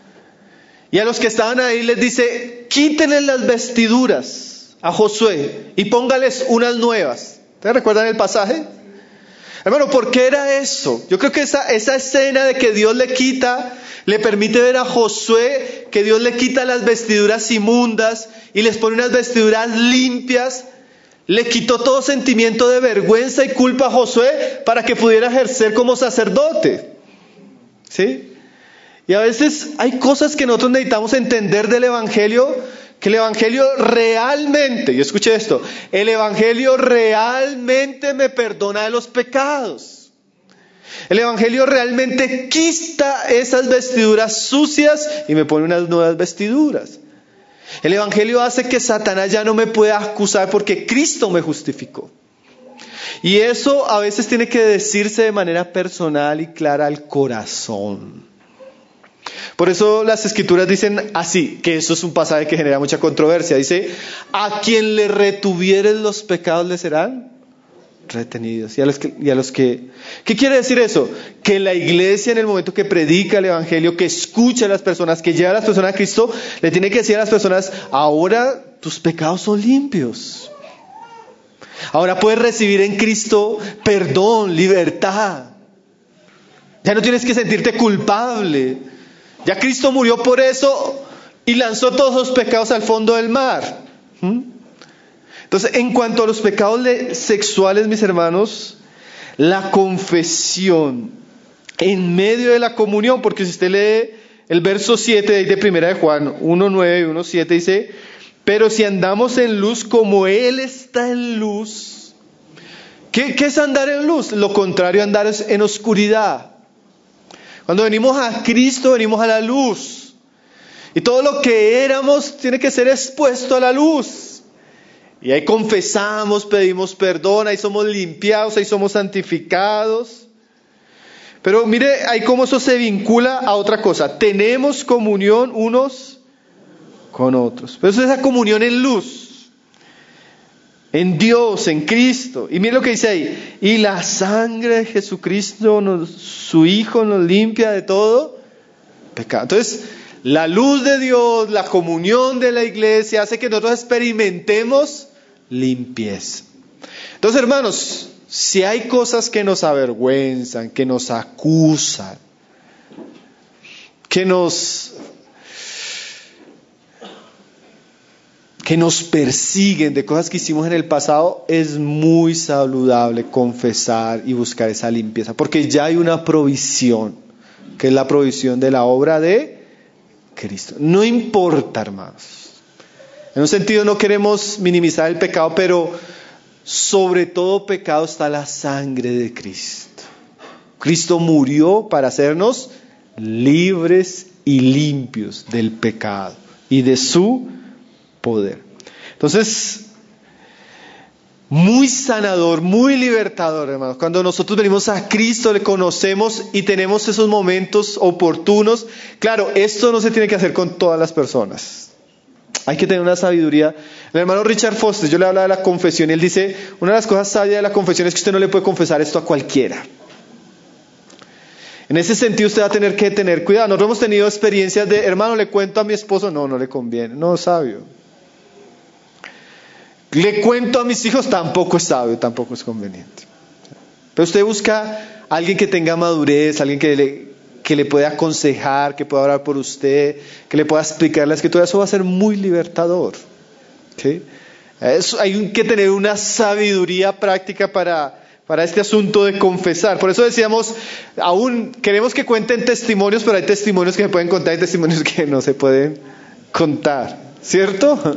Y a los que estaban ahí les dice, quítenle las vestiduras a Josué y póngales unas nuevas. ¿Ustedes recuerdan el pasaje? Hermano, ¿por qué era eso? Yo creo que esa, esa escena de que Dios le quita, le permite ver a Josué, que Dios le quita las vestiduras inmundas y les pone unas vestiduras limpias. Le quitó todo sentimiento de vergüenza y culpa a Josué para que pudiera ejercer como sacerdote. ¿Sí? Y a veces hay cosas que nosotros necesitamos entender del Evangelio, que el Evangelio realmente, y escuche esto, el Evangelio realmente me perdona de los pecados. El Evangelio realmente quita esas vestiduras sucias y me pone unas nuevas vestiduras. El Evangelio hace que Satanás ya no me pueda acusar porque Cristo me justificó. Y eso a veces tiene que decirse de manera personal y clara al corazón. Por eso las Escrituras dicen así, que eso es un pasaje que genera mucha controversia. Dice, a quien le retuvieren los pecados le serán retenidos. Y a los que, y a los que, ¿qué quiere decir eso? Que la iglesia, en el momento que predica el Evangelio, que escucha a las personas, que lleva a las personas a Cristo, le tiene que decir a las personas, ahora tus pecados son limpios. Ahora puedes recibir en Cristo perdón, libertad. Ya no tienes que sentirte culpable. Ya Cristo murió por eso y lanzó todos los pecados al fondo del mar. ¿Mm? Entonces, en cuanto a los pecados sexuales, mis hermanos, la confesión en medio de la comunión, porque si usted lee el verso siete de primera de Juan uno nueve y uno siete, dice, pero si andamos en luz como Él está en luz. ¿Qué, qué es andar en luz? Lo contrario a andar es en oscuridad. Cuando venimos a Cristo, venimos a la luz. Y todo lo que éramos tiene que ser expuesto a la luz. Y ahí confesamos, pedimos perdón, ahí somos limpiados, ahí somos santificados. Pero mire, ahí cómo eso se vincula a otra cosa. Tenemos comunión unos con otros. Pero eso es esa comunión en luz, en Dios, en Cristo. Y mire lo que dice ahí. Y la sangre de Jesucristo, nos, su Hijo, nos limpia de todo pecado. Entonces, la luz de Dios, la comunión de la iglesia hace que nosotros experimentemos limpieza. Entonces, hermanos, si hay cosas que nos avergüenzan, que nos acusan, que nos que nos persiguen de cosas que hicimos en el pasado, es muy saludable confesar y buscar esa limpieza, porque ya hay una provisión, que es la provisión de la obra de Cristo. No importa, hermanos. En un sentido no queremos minimizar el pecado, pero sobre todo pecado está la sangre de Cristo. Cristo murió para hacernos libres y limpios del pecado. y de su poder. Entonces, muy sanador, muy libertador, hermanos. Cuando nosotros venimos a Cristo, le conocemos y tenemos esos momentos oportunos. Claro, esto no se tiene que hacer con todas las personas. Hay que tener una sabiduría. El hermano Richard Foster, yo le hablaba de la confesión, y él dice, una de las cosas sabias de la confesión es que usted no le puede confesar esto a cualquiera. En ese sentido usted va a tener que tener cuidado. Nosotros hemos tenido experiencias de, hermano, le cuento a mi esposo, no, no le conviene, no, sabio. Le cuento a mis hijos, tampoco es sabio, tampoco es conveniente. Pero usted busca a alguien que tenga madurez, alguien que le, que le pueda aconsejar, que pueda orar por usted, que le pueda explicar la escritura. Eso va a ser muy libertador. ¿Sí? Eso, hay que tener una sabiduría práctica para, para este asunto de confesar. Por eso decíamos, aún queremos que cuenten testimonios, pero hay testimonios que se pueden contar y testimonios que no se pueden contar. ¿Cierto?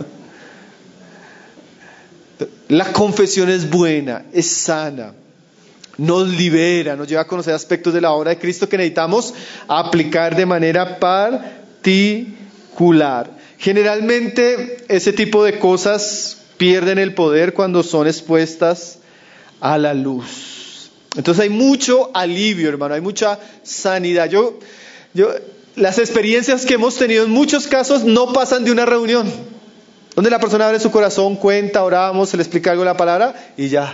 La confesión es buena, es sana, nos libera, nos lleva a conocer aspectos de la obra de Cristo que necesitamos aplicar de manera particular. Generalmente ese tipo de cosas pierden el poder cuando son expuestas a la luz. Entonces hay mucho alivio, hermano, hay mucha sanidad. Yo, yo, las experiencias que hemos tenido en muchos casos no pasan de una reunión, donde la persona abre su corazón, cuenta, oramos, se le explica algo de la palabra y ya.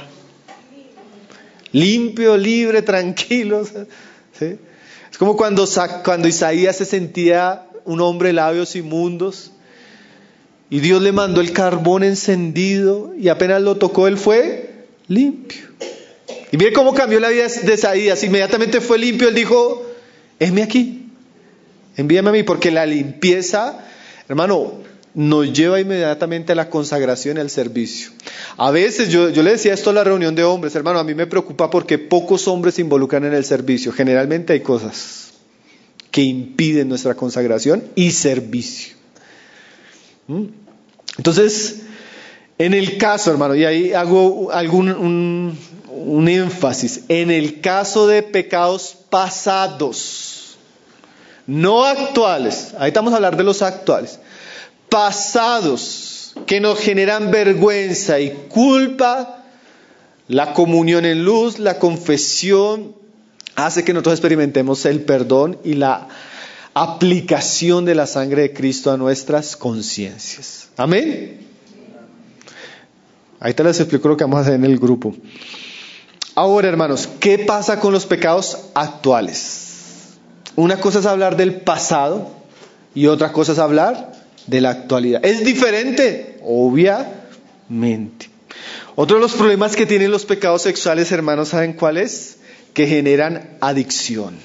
Limpio, libre, tranquilo. ¿Sí? Es como cuando, cuando Isaías se sentía un hombre de labios inmundos y Dios le mandó el carbón encendido y apenas lo tocó él fue limpio. Y mire cómo cambió la vida de Isaías. Inmediatamente fue limpio. Él dijo, heme aquí, envíame a mí, porque la limpieza, hermano, nos lleva inmediatamente a la consagración y al servicio. A veces, yo, yo le decía esto a la reunión de hombres, hermano, a mí me preocupa porque pocos hombres se involucran en el servicio. Generalmente hay cosas que impiden nuestra consagración y servicio. ¿Mm? Entonces, en el caso, hermano, y ahí hago algún un, un énfasis, en el caso de pecados pasados, no actuales, ahí estamos a hablar de los actuales, pasados que nos generan vergüenza y culpa, la comunión en luz, la confesión, hace que nosotros experimentemos el perdón y la aplicación de la sangre de Cristo a nuestras conciencias. Amén. Ahí te les explico lo que vamos a hacer en el grupo. Ahora, hermanos, ¿qué pasa con los pecados actuales? Una cosa es hablar del pasado y otra cosa es hablar de la actualidad. ¿Es diferente? Obviamente. Otro de los problemas que tienen los pecados sexuales, hermanos, ¿saben cuál es? Que generan adicción.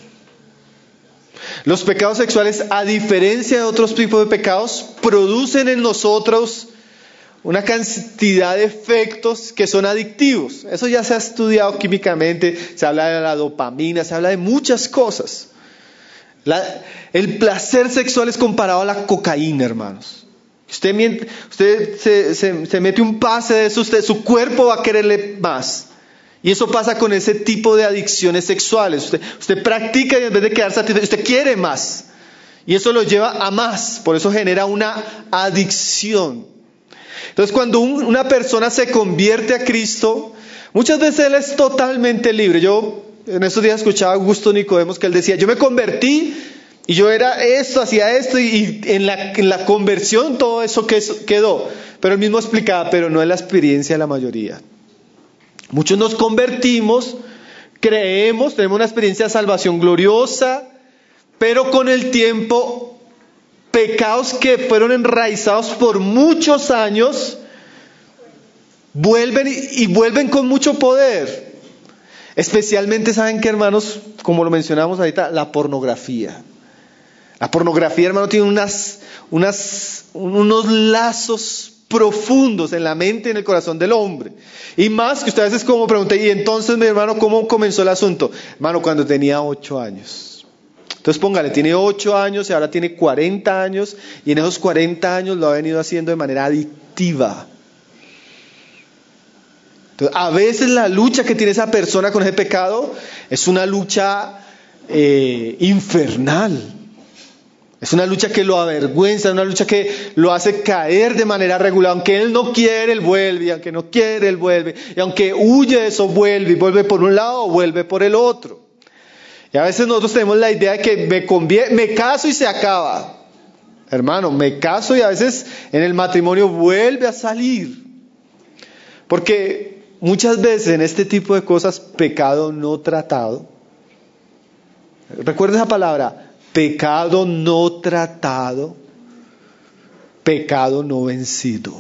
Los pecados sexuales, a diferencia de otros tipos de pecados, producen en nosotros una cantidad de efectos que son adictivos. Eso ya se ha estudiado químicamente, se habla de la dopamina, se habla de muchas cosas. La, el placer sexual es comparado a la cocaína, hermanos. Usted, miente, usted se, se, se mete un pase de eso, usted, su cuerpo va a quererle más. Y eso pasa con ese tipo de adicciones sexuales. Usted, usted practica y en vez de quedar satisfecho, usted quiere más. Y eso lo lleva a más. Por eso genera una adicción. Entonces, cuando un, una persona se convierte a Cristo, muchas veces él es totalmente libre. Yo en estos días escuchaba a Augusto Nicodemos que él decía, yo me convertí y yo era esto, hacía esto, y, y en, la, en la conversión todo eso quedó. Pero él mismo explicaba, pero no es la experiencia de la mayoría. Muchos nos convertimos, creemos, tenemos una experiencia de salvación gloriosa, pero con el tiempo, pecados que fueron enraizados por muchos años, vuelven y, y vuelven con mucho poder. Especialmente, ¿saben qué, hermanos? Como lo mencionamos ahorita, la pornografía. La pornografía, hermano, tiene unas, unas, unos lazos profundos en la mente y en el corazón del hombre. Y más que usted a veces como pregunta, y entonces, mi hermano, ¿cómo comenzó el asunto? Hermano, cuando tenía ocho años. Entonces póngale, tiene ocho años y ahora tiene cuarenta años, y en esos cuarenta años lo ha venido haciendo de manera adictiva. Entonces, a veces la lucha que tiene esa persona con ese pecado es una lucha eh, infernal. Es una lucha que lo avergüenza, una lucha que lo hace caer de manera regular. Aunque él no quiere, él vuelve, y aunque no quiere, él vuelve. Y aunque huye de eso, vuelve, y vuelve por un lado o vuelve por el otro. Y a veces nosotros tenemos la idea de que me conviene, me caso y se acaba. Hermano, me caso y a veces en el matrimonio vuelve a salir. Porque muchas veces en este tipo de cosas, pecado no tratado. Recuerda esa palabra. Pecado no tratado, pecado no vencido.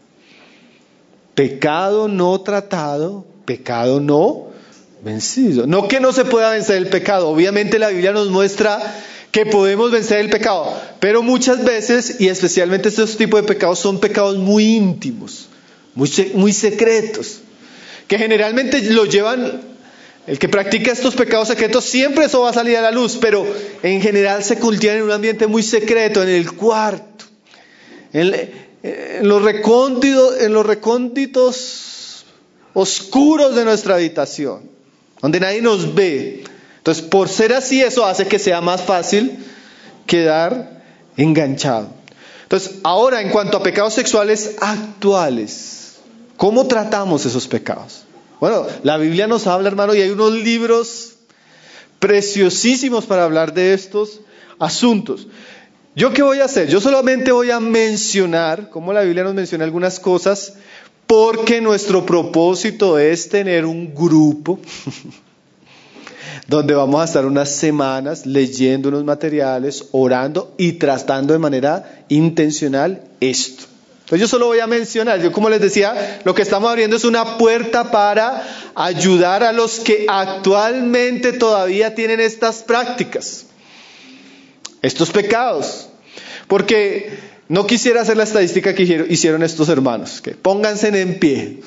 Pecado no tratado, pecado no vencido. No que no se pueda vencer el pecado. Obviamente la Biblia nos muestra que podemos vencer el pecado. Pero muchas veces, y especialmente estos tipos de pecados, son pecados muy íntimos, muy, muy secretos, que generalmente los llevan... El que practica estos pecados secretos, siempre eso va a salir a la luz, pero en general se cultivan en un ambiente muy secreto, en el cuarto, en, en, los, recónditos, en los recónditos oscuros de nuestra habitación, donde nadie nos ve. Entonces, por ser así, eso hace que sea más fácil quedar enganchado. Entonces, ahora, en cuanto a pecados sexuales actuales, ¿cómo tratamos esos pecados? Bueno, la Biblia nos habla, hermano, y hay unos libros preciosísimos para hablar de estos asuntos. ¿Yo qué voy a hacer? Yo solamente voy a mencionar, como la Biblia nos menciona algunas cosas, porque nuestro propósito es tener un grupo donde vamos a estar unas semanas leyendo unos materiales, orando y tratando de manera intencional esto. Entonces yo solo voy a mencionar, yo como les decía, lo que estamos abriendo es una puerta para ayudar a los que actualmente todavía tienen estas prácticas, estos pecados. Porque no quisiera hacer la estadística que hicieron estos hermanos, que pónganse en pie.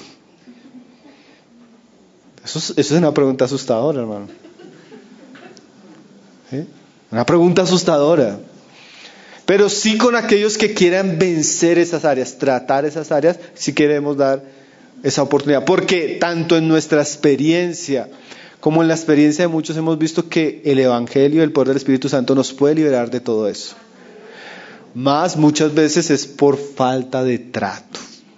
Eso es, eso es una pregunta asustadora, hermano. ¿Sí? Una pregunta asustadora. Pero sí con aquellos que quieran vencer esas áreas, tratar esas áreas, sí queremos dar esa oportunidad. Porque tanto en nuestra experiencia como en la experiencia de muchos hemos visto que el Evangelio, el poder del Espíritu Santo nos puede liberar de todo eso. Más muchas veces es por falta de trato.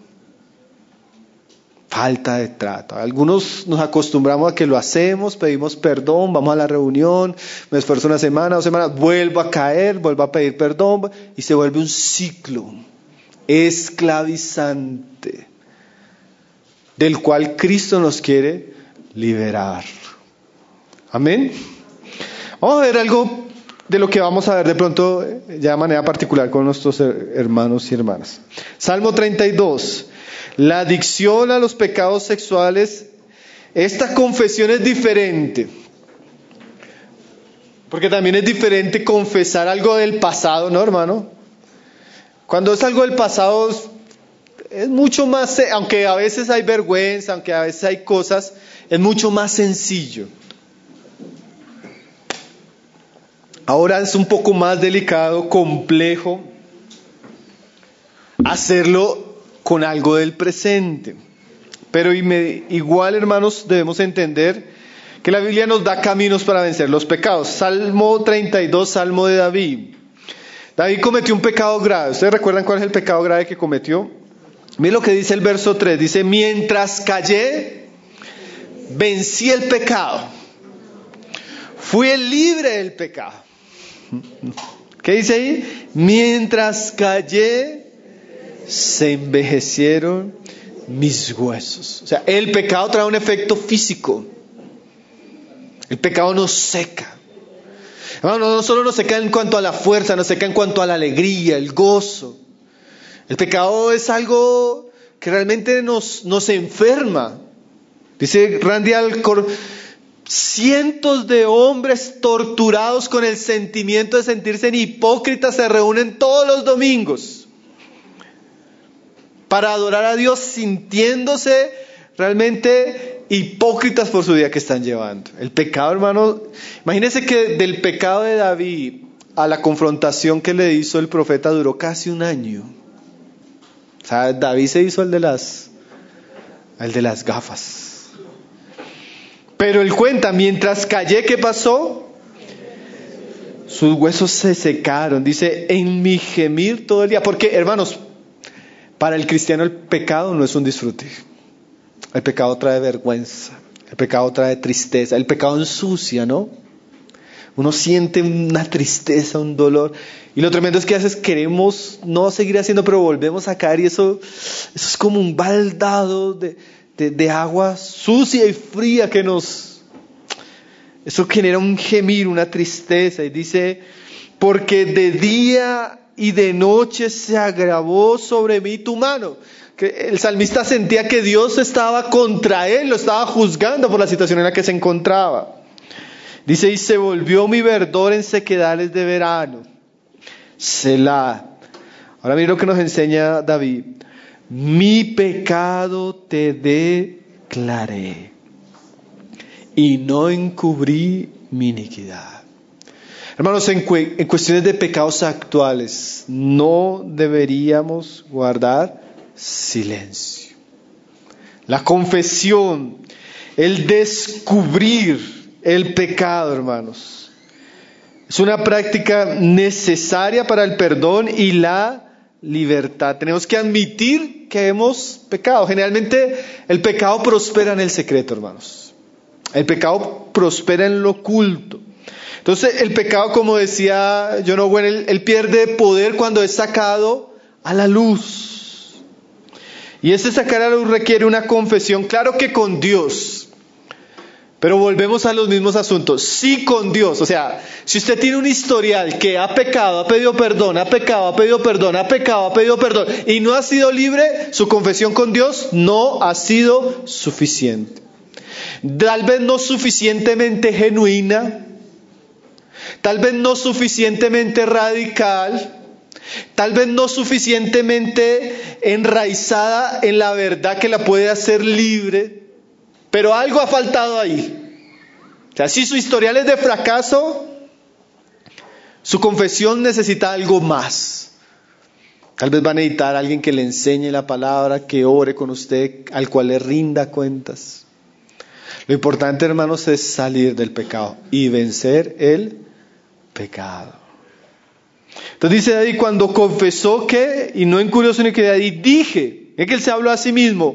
Falta de trato. Algunos nos acostumbramos a que lo hacemos, pedimos perdón, vamos a la reunión, me esfuerzo una semana, dos semanas, vuelvo a caer, vuelvo a pedir perdón y se vuelve un ciclo esclavizante del cual Cristo nos quiere liberar. Amén. Vamos a ver algo de lo que vamos a ver de pronto ya de manera particular con nuestros hermanos y hermanas. Salmo treinta y dos. La adicción a los pecados sexuales, esta confesión es diferente. Porque también es diferente confesar algo del pasado, ¿no, hermano? Cuando es algo del pasado, es mucho más, aunque a veces hay vergüenza, aunque a veces hay cosas, es mucho más sencillo. Ahora es un poco más delicado, complejo, hacerlo con algo del presente. Pero igual, hermanos, debemos entender que la Biblia nos da caminos para vencer los pecados. Salmo treinta y dos, Salmo de David. David cometió un pecado grave. ¿Ustedes recuerdan cuál es el pecado grave que cometió? Miren lo que dice el verso tres. Dice, mientras callé, vencí el pecado. Fui libre del pecado. ¿Qué dice ahí? Mientras callé, se envejecieron mis huesos. O sea, el pecado trae un efecto físico. El pecado nos seca. No, no solo nos seca en cuanto a la fuerza, nos seca en cuanto a la alegría, el gozo. El pecado es algo que realmente nos, nos enferma. Dice Randy Alcorn, cientos de hombres torturados con el sentimiento de sentirse hipócritas se reúnen todos los domingos para adorar a Dios sintiéndose realmente hipócritas por su vida que están llevando. El pecado, hermano, imagínense que del pecado de David a la confrontación que le hizo el profeta duró casi un año. O sea, David se hizo el de las, el de las gafas. Pero él cuenta, mientras callé, ¿qué pasó? sus huesos se secaron. Dice, en mi gemir todo el día. Porque, hermanos, para el cristiano el pecado no es un disfrute. El pecado trae vergüenza. El pecado trae tristeza. El pecado ensucia, ¿no? Uno siente una tristeza, un dolor. Y lo tremendo es que a veces queremos no seguir haciendo, pero volvemos a caer. Y eso, eso es como un baldado de, de, de agua sucia y fría que nos... Eso genera un gemir, una tristeza. Y dice, porque de día y de noche se agravó sobre mí tu mano. Que el salmista sentía que Dios estaba contra él, lo estaba juzgando por la situación en la que se encontraba. Dice, y se volvió mi verdor en sequedades de verano. Selah. Ahora mira lo que nos enseña David. Mi pecado te declaré y no encubrí mi iniquidad. Hermanos, en, cu- en cuestiones de pecados actuales, no deberíamos guardar silencio. La confesión, el descubrir el pecado, hermanos, es una práctica necesaria para el perdón y la libertad. Tenemos que admitir que hemos pecado. Generalmente el pecado prospera en el secreto, hermanos. El pecado prospera en lo oculto. Entonces el pecado, como decía John Owen, él, él pierde poder cuando es sacado a la luz. Y ese sacar a la luz requiere una confesión, claro que con Dios. Pero volvemos a los mismos asuntos. Sí, con Dios. O sea, si usted tiene un historial que ha pecado, ha pedido perdón, ha pecado, ha pedido perdón, ha pecado, ha pedido perdón y no ha sido libre, su confesión con Dios no ha sido suficiente. Tal vez no suficientemente genuina, tal vez no suficientemente radical, tal vez no suficientemente enraizada en la verdad que la puede hacer libre. Pero algo ha faltado ahí. O sea, si su historial es de fracaso, su confesión necesita algo más. Tal vez va a necesitar a alguien que le enseñe la palabra, que ore con usted, al cual le rinda cuentas. Lo importante, hermanos, es salir del pecado y vencer el pecado. Entonces dice David, cuando confesó que, y no encurrió su iniquidad, y dije, es que él se habló a sí mismo,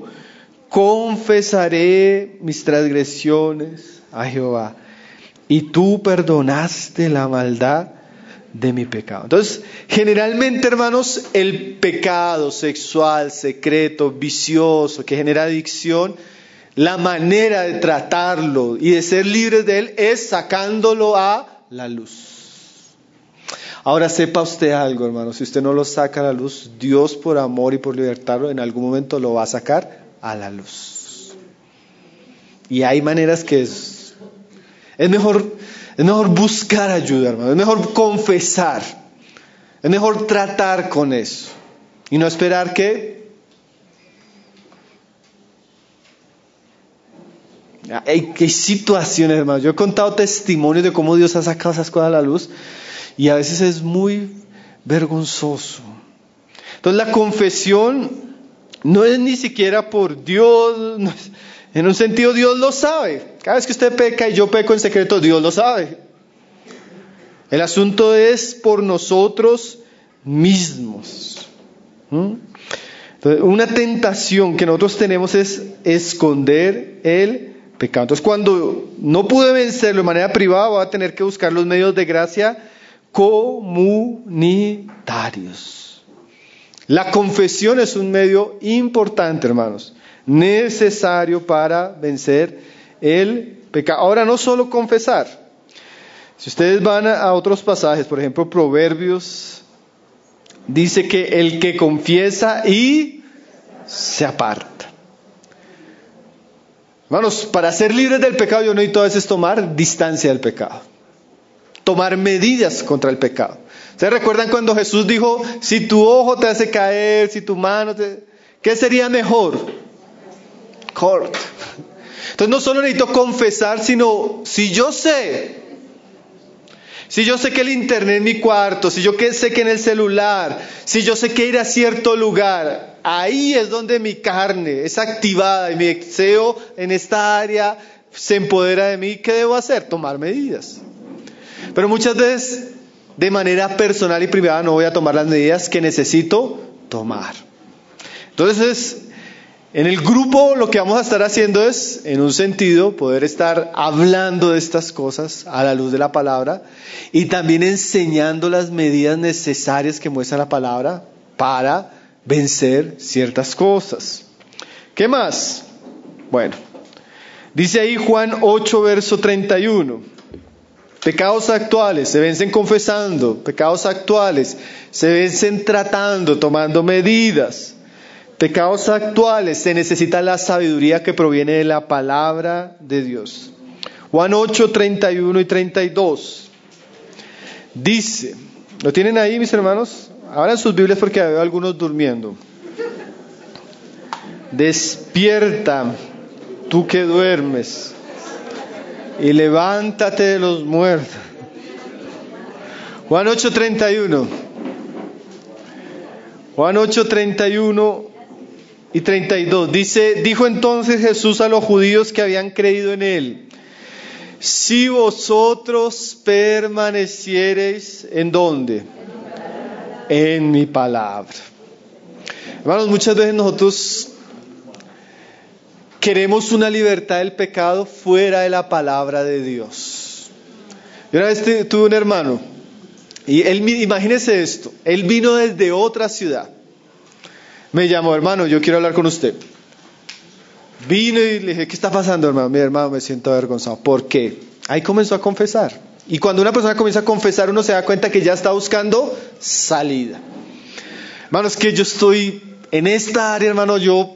confesaré mis transgresiones a Jehová, y tú perdonaste la maldad de mi pecado. Entonces, generalmente, hermanos, el pecado sexual, secreto, vicioso, que genera adicción, la manera de tratarlo y de ser libres de él es sacándolo a la luz. Ahora sepa usted algo, hermano, si usted no lo saca a la luz, Dios por amor y por libertarlo en algún momento lo va a sacar a la luz. Y hay maneras que es, es mejor, es mejor buscar ayuda, hermano, es mejor confesar, es mejor tratar con eso y no esperar que hay, hay situaciones, hermano. Yo he contado testimonios de cómo Dios ha sacado esas cosas a la luz y a veces es muy vergonzoso. Entonces la confesión no es ni siquiera por Dios, no es, en un sentido Dios lo sabe. Cada vez que usted peca y yo peco en secreto, Dios lo sabe. El asunto es por nosotros mismos. ¿Mm? Entonces, una tentación que nosotros tenemos es esconder el pecado. Entonces, cuando no pude vencerlo de manera privada, voy a tener que buscar los medios de gracia comunitarios. La confesión es un medio importante, hermanos, necesario para vencer el pecado. Ahora, no solo confesar. Si ustedes van a otros pasajes, por ejemplo, Proverbios, dice que el que confiesa y se aparta. Hermanos, para ser libres del pecado, yo necesito a veces tomar distancia del pecado. Tomar medidas contra el pecado. ¿Ustedes recuerdan cuando Jesús dijo, si tu ojo te hace caer, si tu mano te... ¿Qué sería mejor? Corta. Entonces no solo necesito confesar, sino si yo sé, si yo sé que el internet en mi cuarto, si yo sé que en el celular, si yo sé que ir a cierto lugar, ahí es donde mi carne es activada y mi deseo en esta área se empodera de mí, ¿qué debo hacer? Tomar medidas. Pero muchas veces de manera personal y privada no voy a tomar las medidas que necesito tomar. Entonces, en el grupo lo que vamos a estar haciendo es, en un sentido, poder estar hablando de estas cosas a la luz de la palabra y también enseñando las medidas necesarias que muestra la palabra para vencer ciertas cosas. ¿Qué más? Bueno, dice ahí Juan ocho, verso treinta y uno. Pecados actuales se vencen confesando, pecados actuales se vencen tratando, tomando medidas. Pecados actuales se necesita la sabiduría que proviene de la palabra de Dios. Juan ocho, treinta y uno y treinta y dos. Dice, ¿lo tienen ahí, mis hermanos? Abran sus Biblias porque veo a algunos durmiendo. Despierta, tú que duermes, y levántate de los muertos. Juan ocho, treinta y uno. Juan ocho, treinta y uno y treinta y dos. Dice, dijo entonces Jesús a los judíos que habían creído en él: si vosotros permaneciereis, ¿en dónde? En mi palabra. Hermanos, muchas veces nosotros queremos una libertad del pecado fuera de la palabra de Dios. Yo una vez tuve un hermano, y él, imagínese esto, él vino desde otra ciudad. Me llamó: hermano, yo quiero hablar con usted. Vino y le dije: ¿qué está pasando, hermano? Mi hermano, me siento avergonzado. ¿Por qué? Ahí comenzó a confesar. Y cuando una persona comienza a confesar, uno se da cuenta que ya está buscando salida. Hermano, es que yo estoy en esta área, hermano, yo,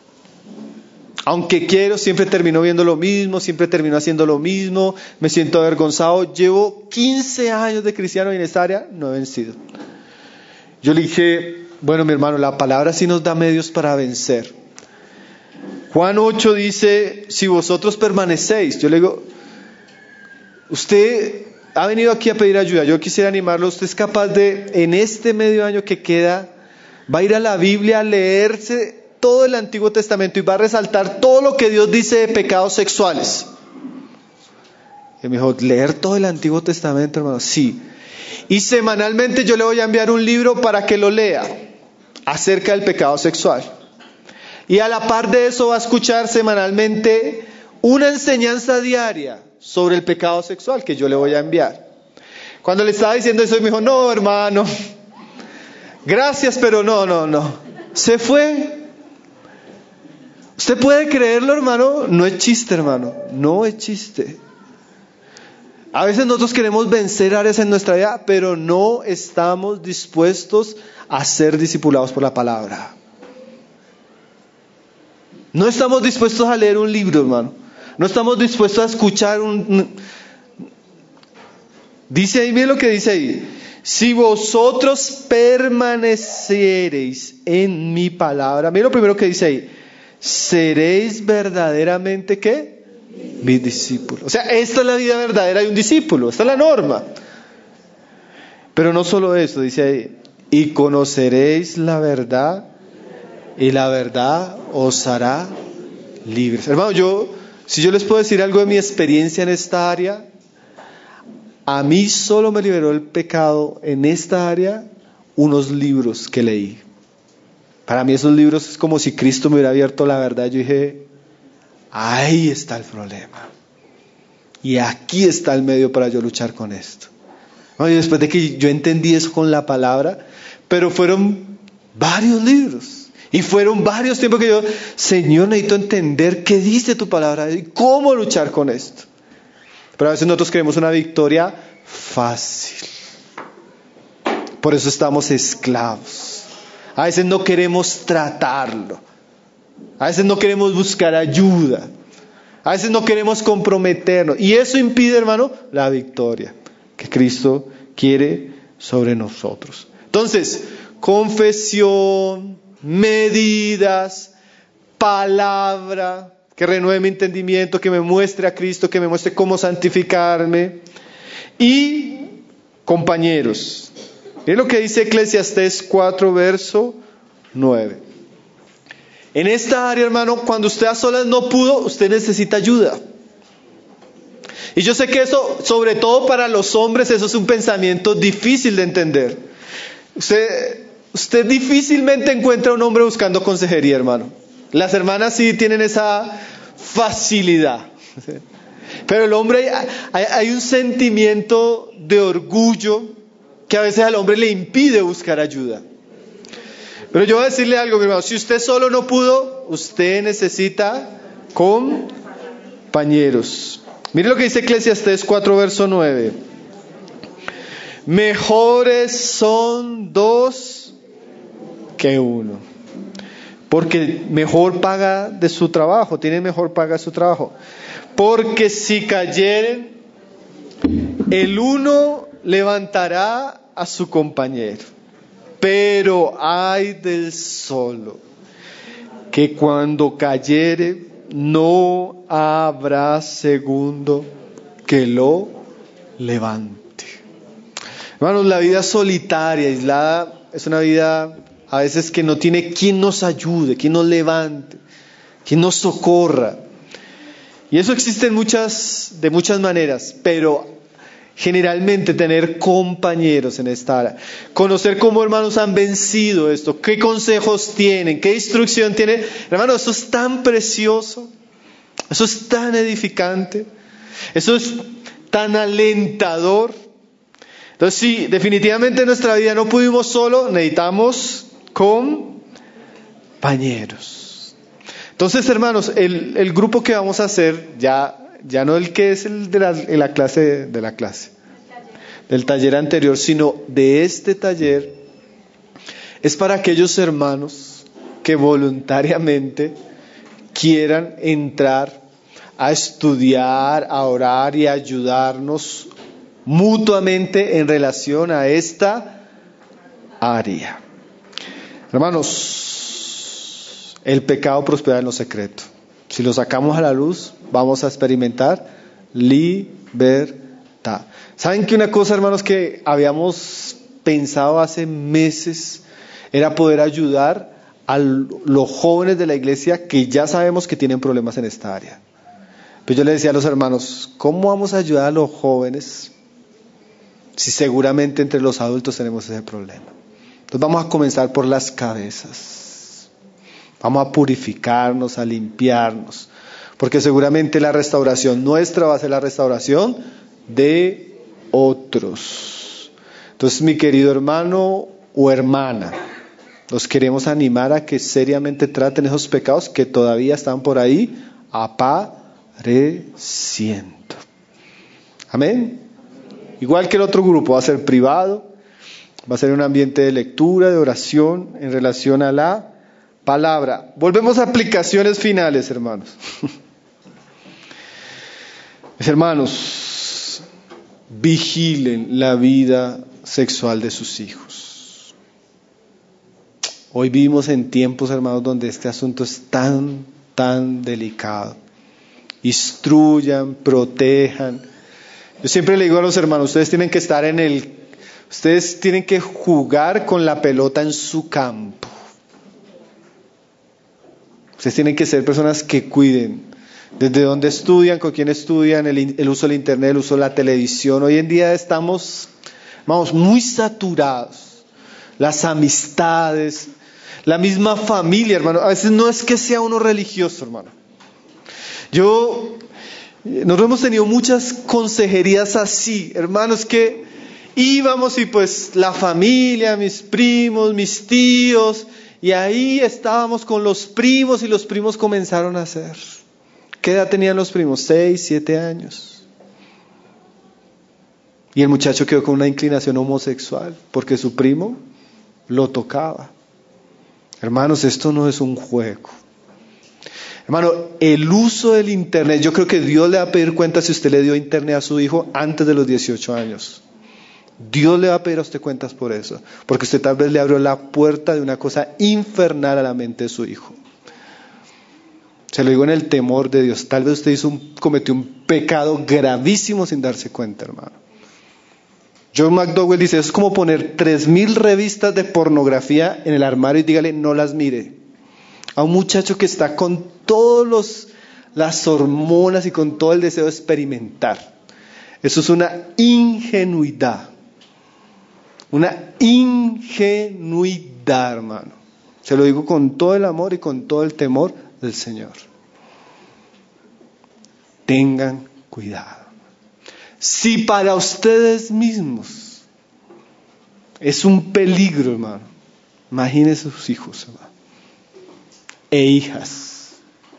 aunque quiero, siempre termino viendo lo mismo, siempre termino haciendo lo mismo, me siento avergonzado. Llevo quince años de cristiano y en esta área no he vencido. Yo le dije: bueno, mi hermano, la palabra sí nos da medios para vencer. Juan ocho dice: si vosotros permanecéis. Yo le digo: usted ha venido aquí a pedir ayuda, yo quisiera animarlo. Usted es capaz de, en este medio año que queda, va a ir a la Biblia a leerse todo el Antiguo Testamento y va a resaltar todo lo que Dios dice de pecados sexuales. Y me dijo: ¿leer todo el Antiguo Testamento, hermano? Sí. Y semanalmente yo le voy a enviar un libro para que lo lea acerca del pecado sexual. Y a la par de eso va a escuchar semanalmente una enseñanza diaria sobre el pecado sexual que yo le voy a enviar. Cuando le estaba diciendo eso, me dijo: no, hermano, gracias, pero no, no, no. Se fue. ¿Usted puede creerlo, hermano? No es chiste, hermano. No es chiste. A veces nosotros queremos vencer áreas en nuestra vida, pero no estamos dispuestos a ser discipulados por la palabra. No estamos dispuestos a leer un libro, hermano. No estamos dispuestos a escuchar un... Dice ahí, miren lo que dice ahí: si vosotros permaneciereis en mi palabra. Miren lo primero que dice ahí: seréis verdaderamente, ¿qué? Mis discípulos. O sea, esta es la vida verdadera de un discípulo, esta es la norma. Pero no solo eso, dice ahí: y conoceréis la verdad, y la verdad os hará libres. Hermano, yo, si yo les puedo decir algo de mi experiencia en esta área, a mí solo me liberó el pecado en esta área unos libros que leí. Para mí esos libros es como si Cristo me hubiera abierto la verdad. Yo dije: ahí está el problema. Y aquí está el medio para yo luchar con esto. Y después de que yo entendí eso con la palabra, pero fueron varios libros. Y fueron varios tiempos que yo: Señor, necesito entender qué dice tu palabra y cómo luchar con esto. Pero a veces nosotros queremos una victoria fácil. Por eso estamos esclavos. A veces no queremos tratarlo. A veces no queremos buscar ayuda. A veces no queremos comprometernos. Y eso impide, hermano, la victoria que Cristo quiere sobre nosotros. Entonces, confesión, medidas, palabra que renueve mi entendimiento, que me muestre a Cristo, que me muestre cómo santificarme. Y compañeros. Miren lo que dice Eclesiastés cuatro, verso nueve. En esta área, hermano, cuando usted a solas no pudo, usted necesita ayuda. Y yo sé que eso, sobre todo para los hombres, eso es un pensamiento difícil de entender. Usted, usted difícilmente encuentra a un hombre buscando consejería, hermano. Las hermanas sí tienen esa facilidad. Pero el hombre, hay, hay un sentimiento de orgullo que a veces al hombre le impide buscar ayuda. Pero yo voy a decirle algo, mi hermano. Si usted solo no pudo, usted necesita compañeros. Mire lo que dice Eclesiastés cuatro, verso nueve. Mejores son dos que uno, porque mejor paga de su trabajo, tienen mejor paga de su trabajo. Porque si cayeren, el uno levantará a su compañero. Pero ay del solo, que cuando cayere no habrá segundo que lo levante. Hermanos, la vida solitaria, aislada, es una vida a veces que no tiene quien nos ayude, quien nos levante, quien nos socorra. Y eso existe en muchas, de muchas maneras, pero generalmente tener compañeros en esta área, conocer cómo hermanos han vencido esto, qué consejos tienen, qué instrucción tienen. Hermanos, eso es tan precioso, eso es tan edificante, eso es tan alentador. Entonces sí, definitivamente en nuestra vida no pudimos solo, necesitamos compañeros. Entonces, hermanos, el, el grupo que vamos a hacer, ya, ya no el que es el de la, de la clase, de la clase, del taller anterior, sino de este taller, es para aquellos hermanos que voluntariamente quieran entrar a estudiar, a orar y a ayudarnos mutuamente en relación a esta área. Hermanos, el pecado prospera en lo secreto. Si lo sacamos a la luz, vamos a experimentar libertad. ¿Saben que una cosa, hermanos, que habíamos pensado hace meses era poder ayudar a los jóvenes de la iglesia que ya sabemos que tienen problemas en esta área? Pues yo le decía a los hermanos, ¿cómo vamos a ayudar a los jóvenes si seguramente entre los adultos tenemos ese problema? Entonces vamos a comenzar por las cabezas. Vamos a purificarnos, a limpiarnos, porque seguramente la restauración nuestra va a ser la restauración de otros. Entonces, mi querido hermano o hermana, los queremos animar a que seriamente traten esos pecados que todavía están por ahí apareciendo. Amén. Igual que el otro grupo, va a ser privado, va a ser un ambiente de lectura, de oración en relación a la palabra. Volvemos a aplicaciones finales, hermanos. Mis hermanos, vigilen la vida sexual de sus hijos. Hoy vivimos en tiempos, hermanos, donde este asunto es tan, tan delicado. Instruyan, protejan. Yo siempre le digo a los hermanos, ustedes tienen que estar en el, ustedes tienen que jugar con la pelota en su campo. Ustedes tienen que ser personas que cuiden desde dónde estudian, con quién estudian, el, el uso del internet, el uso de la televisión. Hoy en día estamos, vamos, muy saturados. Las amistades, la misma familia, hermano. A veces no es que sea uno religioso, hermano. Yo, nosotros hemos tenido muchas consejerías así, hermanos, que íbamos y pues la familia, mis primos, mis tíos, y ahí estábamos con los primos y los primos comenzaron a hacer. ¿Qué edad tenían los primos? Seis, siete años. Y el muchacho quedó con una inclinación homosexual porque su primo lo tocaba. Hermanos, esto no es un juego. Hermano, el uso del internet, yo creo que Dios le va a pedir cuenta si usted le dio internet a su hijo antes de los dieciocho años. Dios le va a pedir a usted cuentas por eso, porque usted tal vez le abrió la puerta de una cosa infernal a la mente de su hijo. Se lo digo en el temor de Dios. Tal vez usted hizo un, cometió un pecado gravísimo sin darse cuenta, hermano. John McDowell dice, eso es como poner tres mil revistas de pornografía en el armario y dígale, no las mire. A un muchacho que está con todos los las hormonas y con todo el deseo de experimentar. Eso es una ingenuidad. Una ingenuidad, hermano. Se lo digo con todo el amor y con todo el temor del Señor. Tengan cuidado. Si para ustedes mismos es un peligro, hermano, imagínense sus hijos, hermano, e hijas,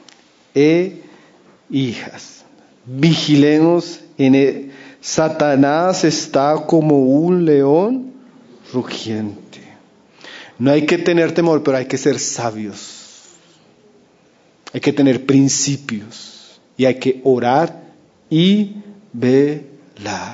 e hijas. Vigilemos en el... Satanás está como un león rugiente. No hay que tener temor, pero hay que ser sabios. Hay que tener principios y hay que orar y velar.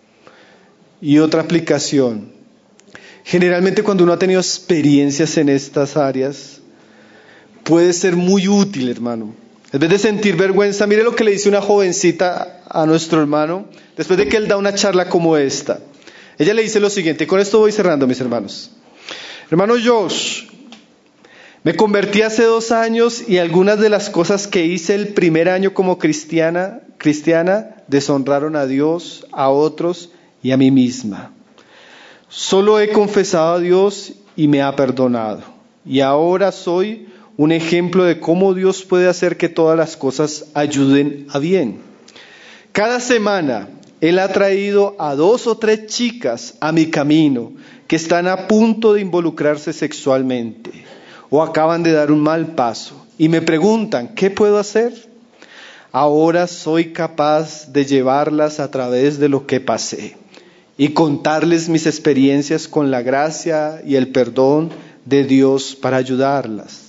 Y otra aplicación. Generalmente cuando uno ha tenido experiencias en estas áreas, puede ser muy útil, hermano. En vez de sentir vergüenza, mire lo que le dice una jovencita a nuestro hermano, después de que él da una charla como esta. Ella le dice lo siguiente, y con esto voy cerrando, mis hermanos. Hermano Josh, me convertí hace dos años y algunas de las cosas que hice el primer año como cristiana, cristiana deshonraron a Dios, a otros y a mí misma. Solo he confesado a Dios y me ha perdonado. Y ahora soy un ejemplo de cómo Dios puede hacer que todas las cosas ayuden a bien. Cada semana Él ha traído a dos o tres chicas a mi camino que están a punto de involucrarse sexualmente o acaban de dar un mal paso y me preguntan, ¿qué puedo hacer? Ahora soy capaz de llevarlas a través de lo que pasé y contarles mis experiencias con la gracia y el perdón de Dios para ayudarlas.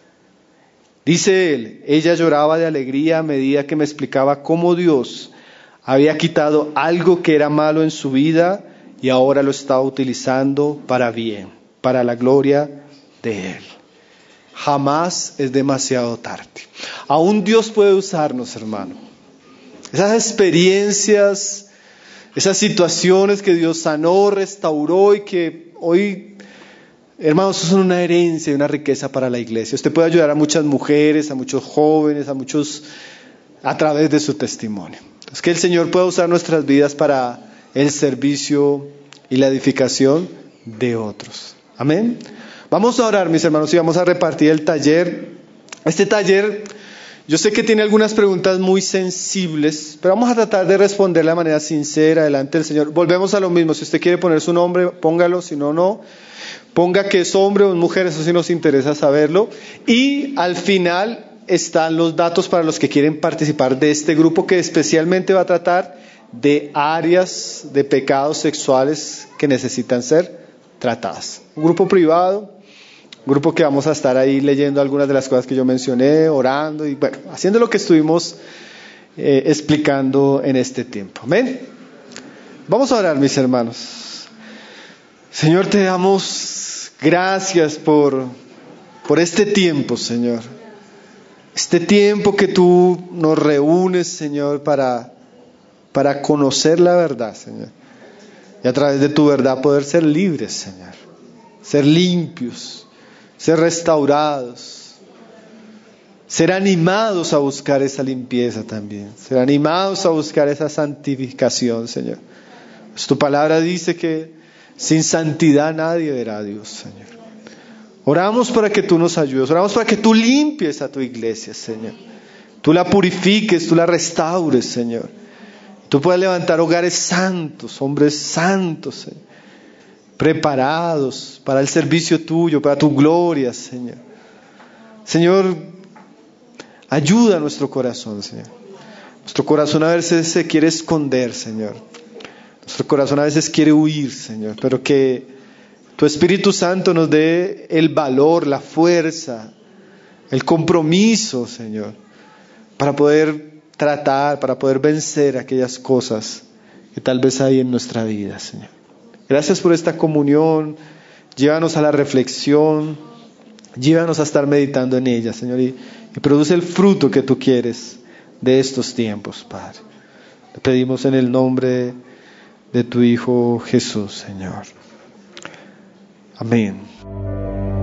Dice él, ella lloraba de alegría a medida que me explicaba cómo Dios había quitado algo que era malo en su vida y ahora lo estaba utilizando para bien, para la gloria de Él. Jamás es demasiado tarde. Aún Dios puede usarnos, hermano. Esas experiencias, esas situaciones que Dios sanó, restauró y que hoy... Hermanos, eso es una herencia y una riqueza para la iglesia. Usted puede ayudar a muchas mujeres, a muchos jóvenes, a muchos a través de su testimonio. Es que el Señor pueda usar nuestras vidas para el servicio y la edificación de otros. Amén. Vamos a orar, mis hermanos, y vamos a repartir el taller. Este taller, yo sé que tiene algunas preguntas muy sensibles, pero vamos a tratar de responder de manera sincera delante del Señor. Volvemos a lo mismo. Si usted quiere poner su nombre, póngalo, si no, no. Ponga que es hombre o mujer, eso sí nos interesa saberlo. Y al final están los datos para los que quieren participar de este grupo que especialmente va a tratar de áreas de pecados sexuales que necesitan ser tratadas. Un grupo privado, un grupo que vamos a estar ahí leyendo algunas de las cosas que yo mencioné, orando y bueno, haciendo lo que estuvimos eh, explicando en este tiempo. Amén. Vamos a orar, mis hermanos. Señor, te damos gracias por, por este tiempo, Señor. Este tiempo que tú nos reúnes, Señor, para, para conocer la verdad, Señor. Y a través de tu verdad poder ser libres, Señor. Ser limpios, ser restaurados. Ser animados a buscar esa limpieza también. Ser animados a buscar esa santificación, Señor. Pues tu palabra dice que sin santidad nadie verá a Dios, Señor. Oramos para que tú nos ayudes, oramos para que tú limpies a tu iglesia, Señor. Tú la purifiques, tú la restaures, Señor. Tú puedas levantar hogares santos, hombres santos, Señor. Preparados para el servicio tuyo, para tu gloria, Señor. Señor, ayuda a nuestro corazón, Señor. Nuestro corazón a veces se quiere esconder, Señor. Nuestro corazón a veces quiere huir, Señor, pero que tu Espíritu Santo nos dé el valor, la fuerza, el compromiso, Señor, para poder tratar, para poder vencer aquellas cosas que tal vez hay en nuestra vida, Señor. Gracias por esta comunión, llévanos a la reflexión, llévanos a estar meditando en ella, Señor, y, y produce el fruto que tú quieres de estos tiempos, Padre. Te pedimos en el nombre de tu Hijo Jesús, Señor. Amén.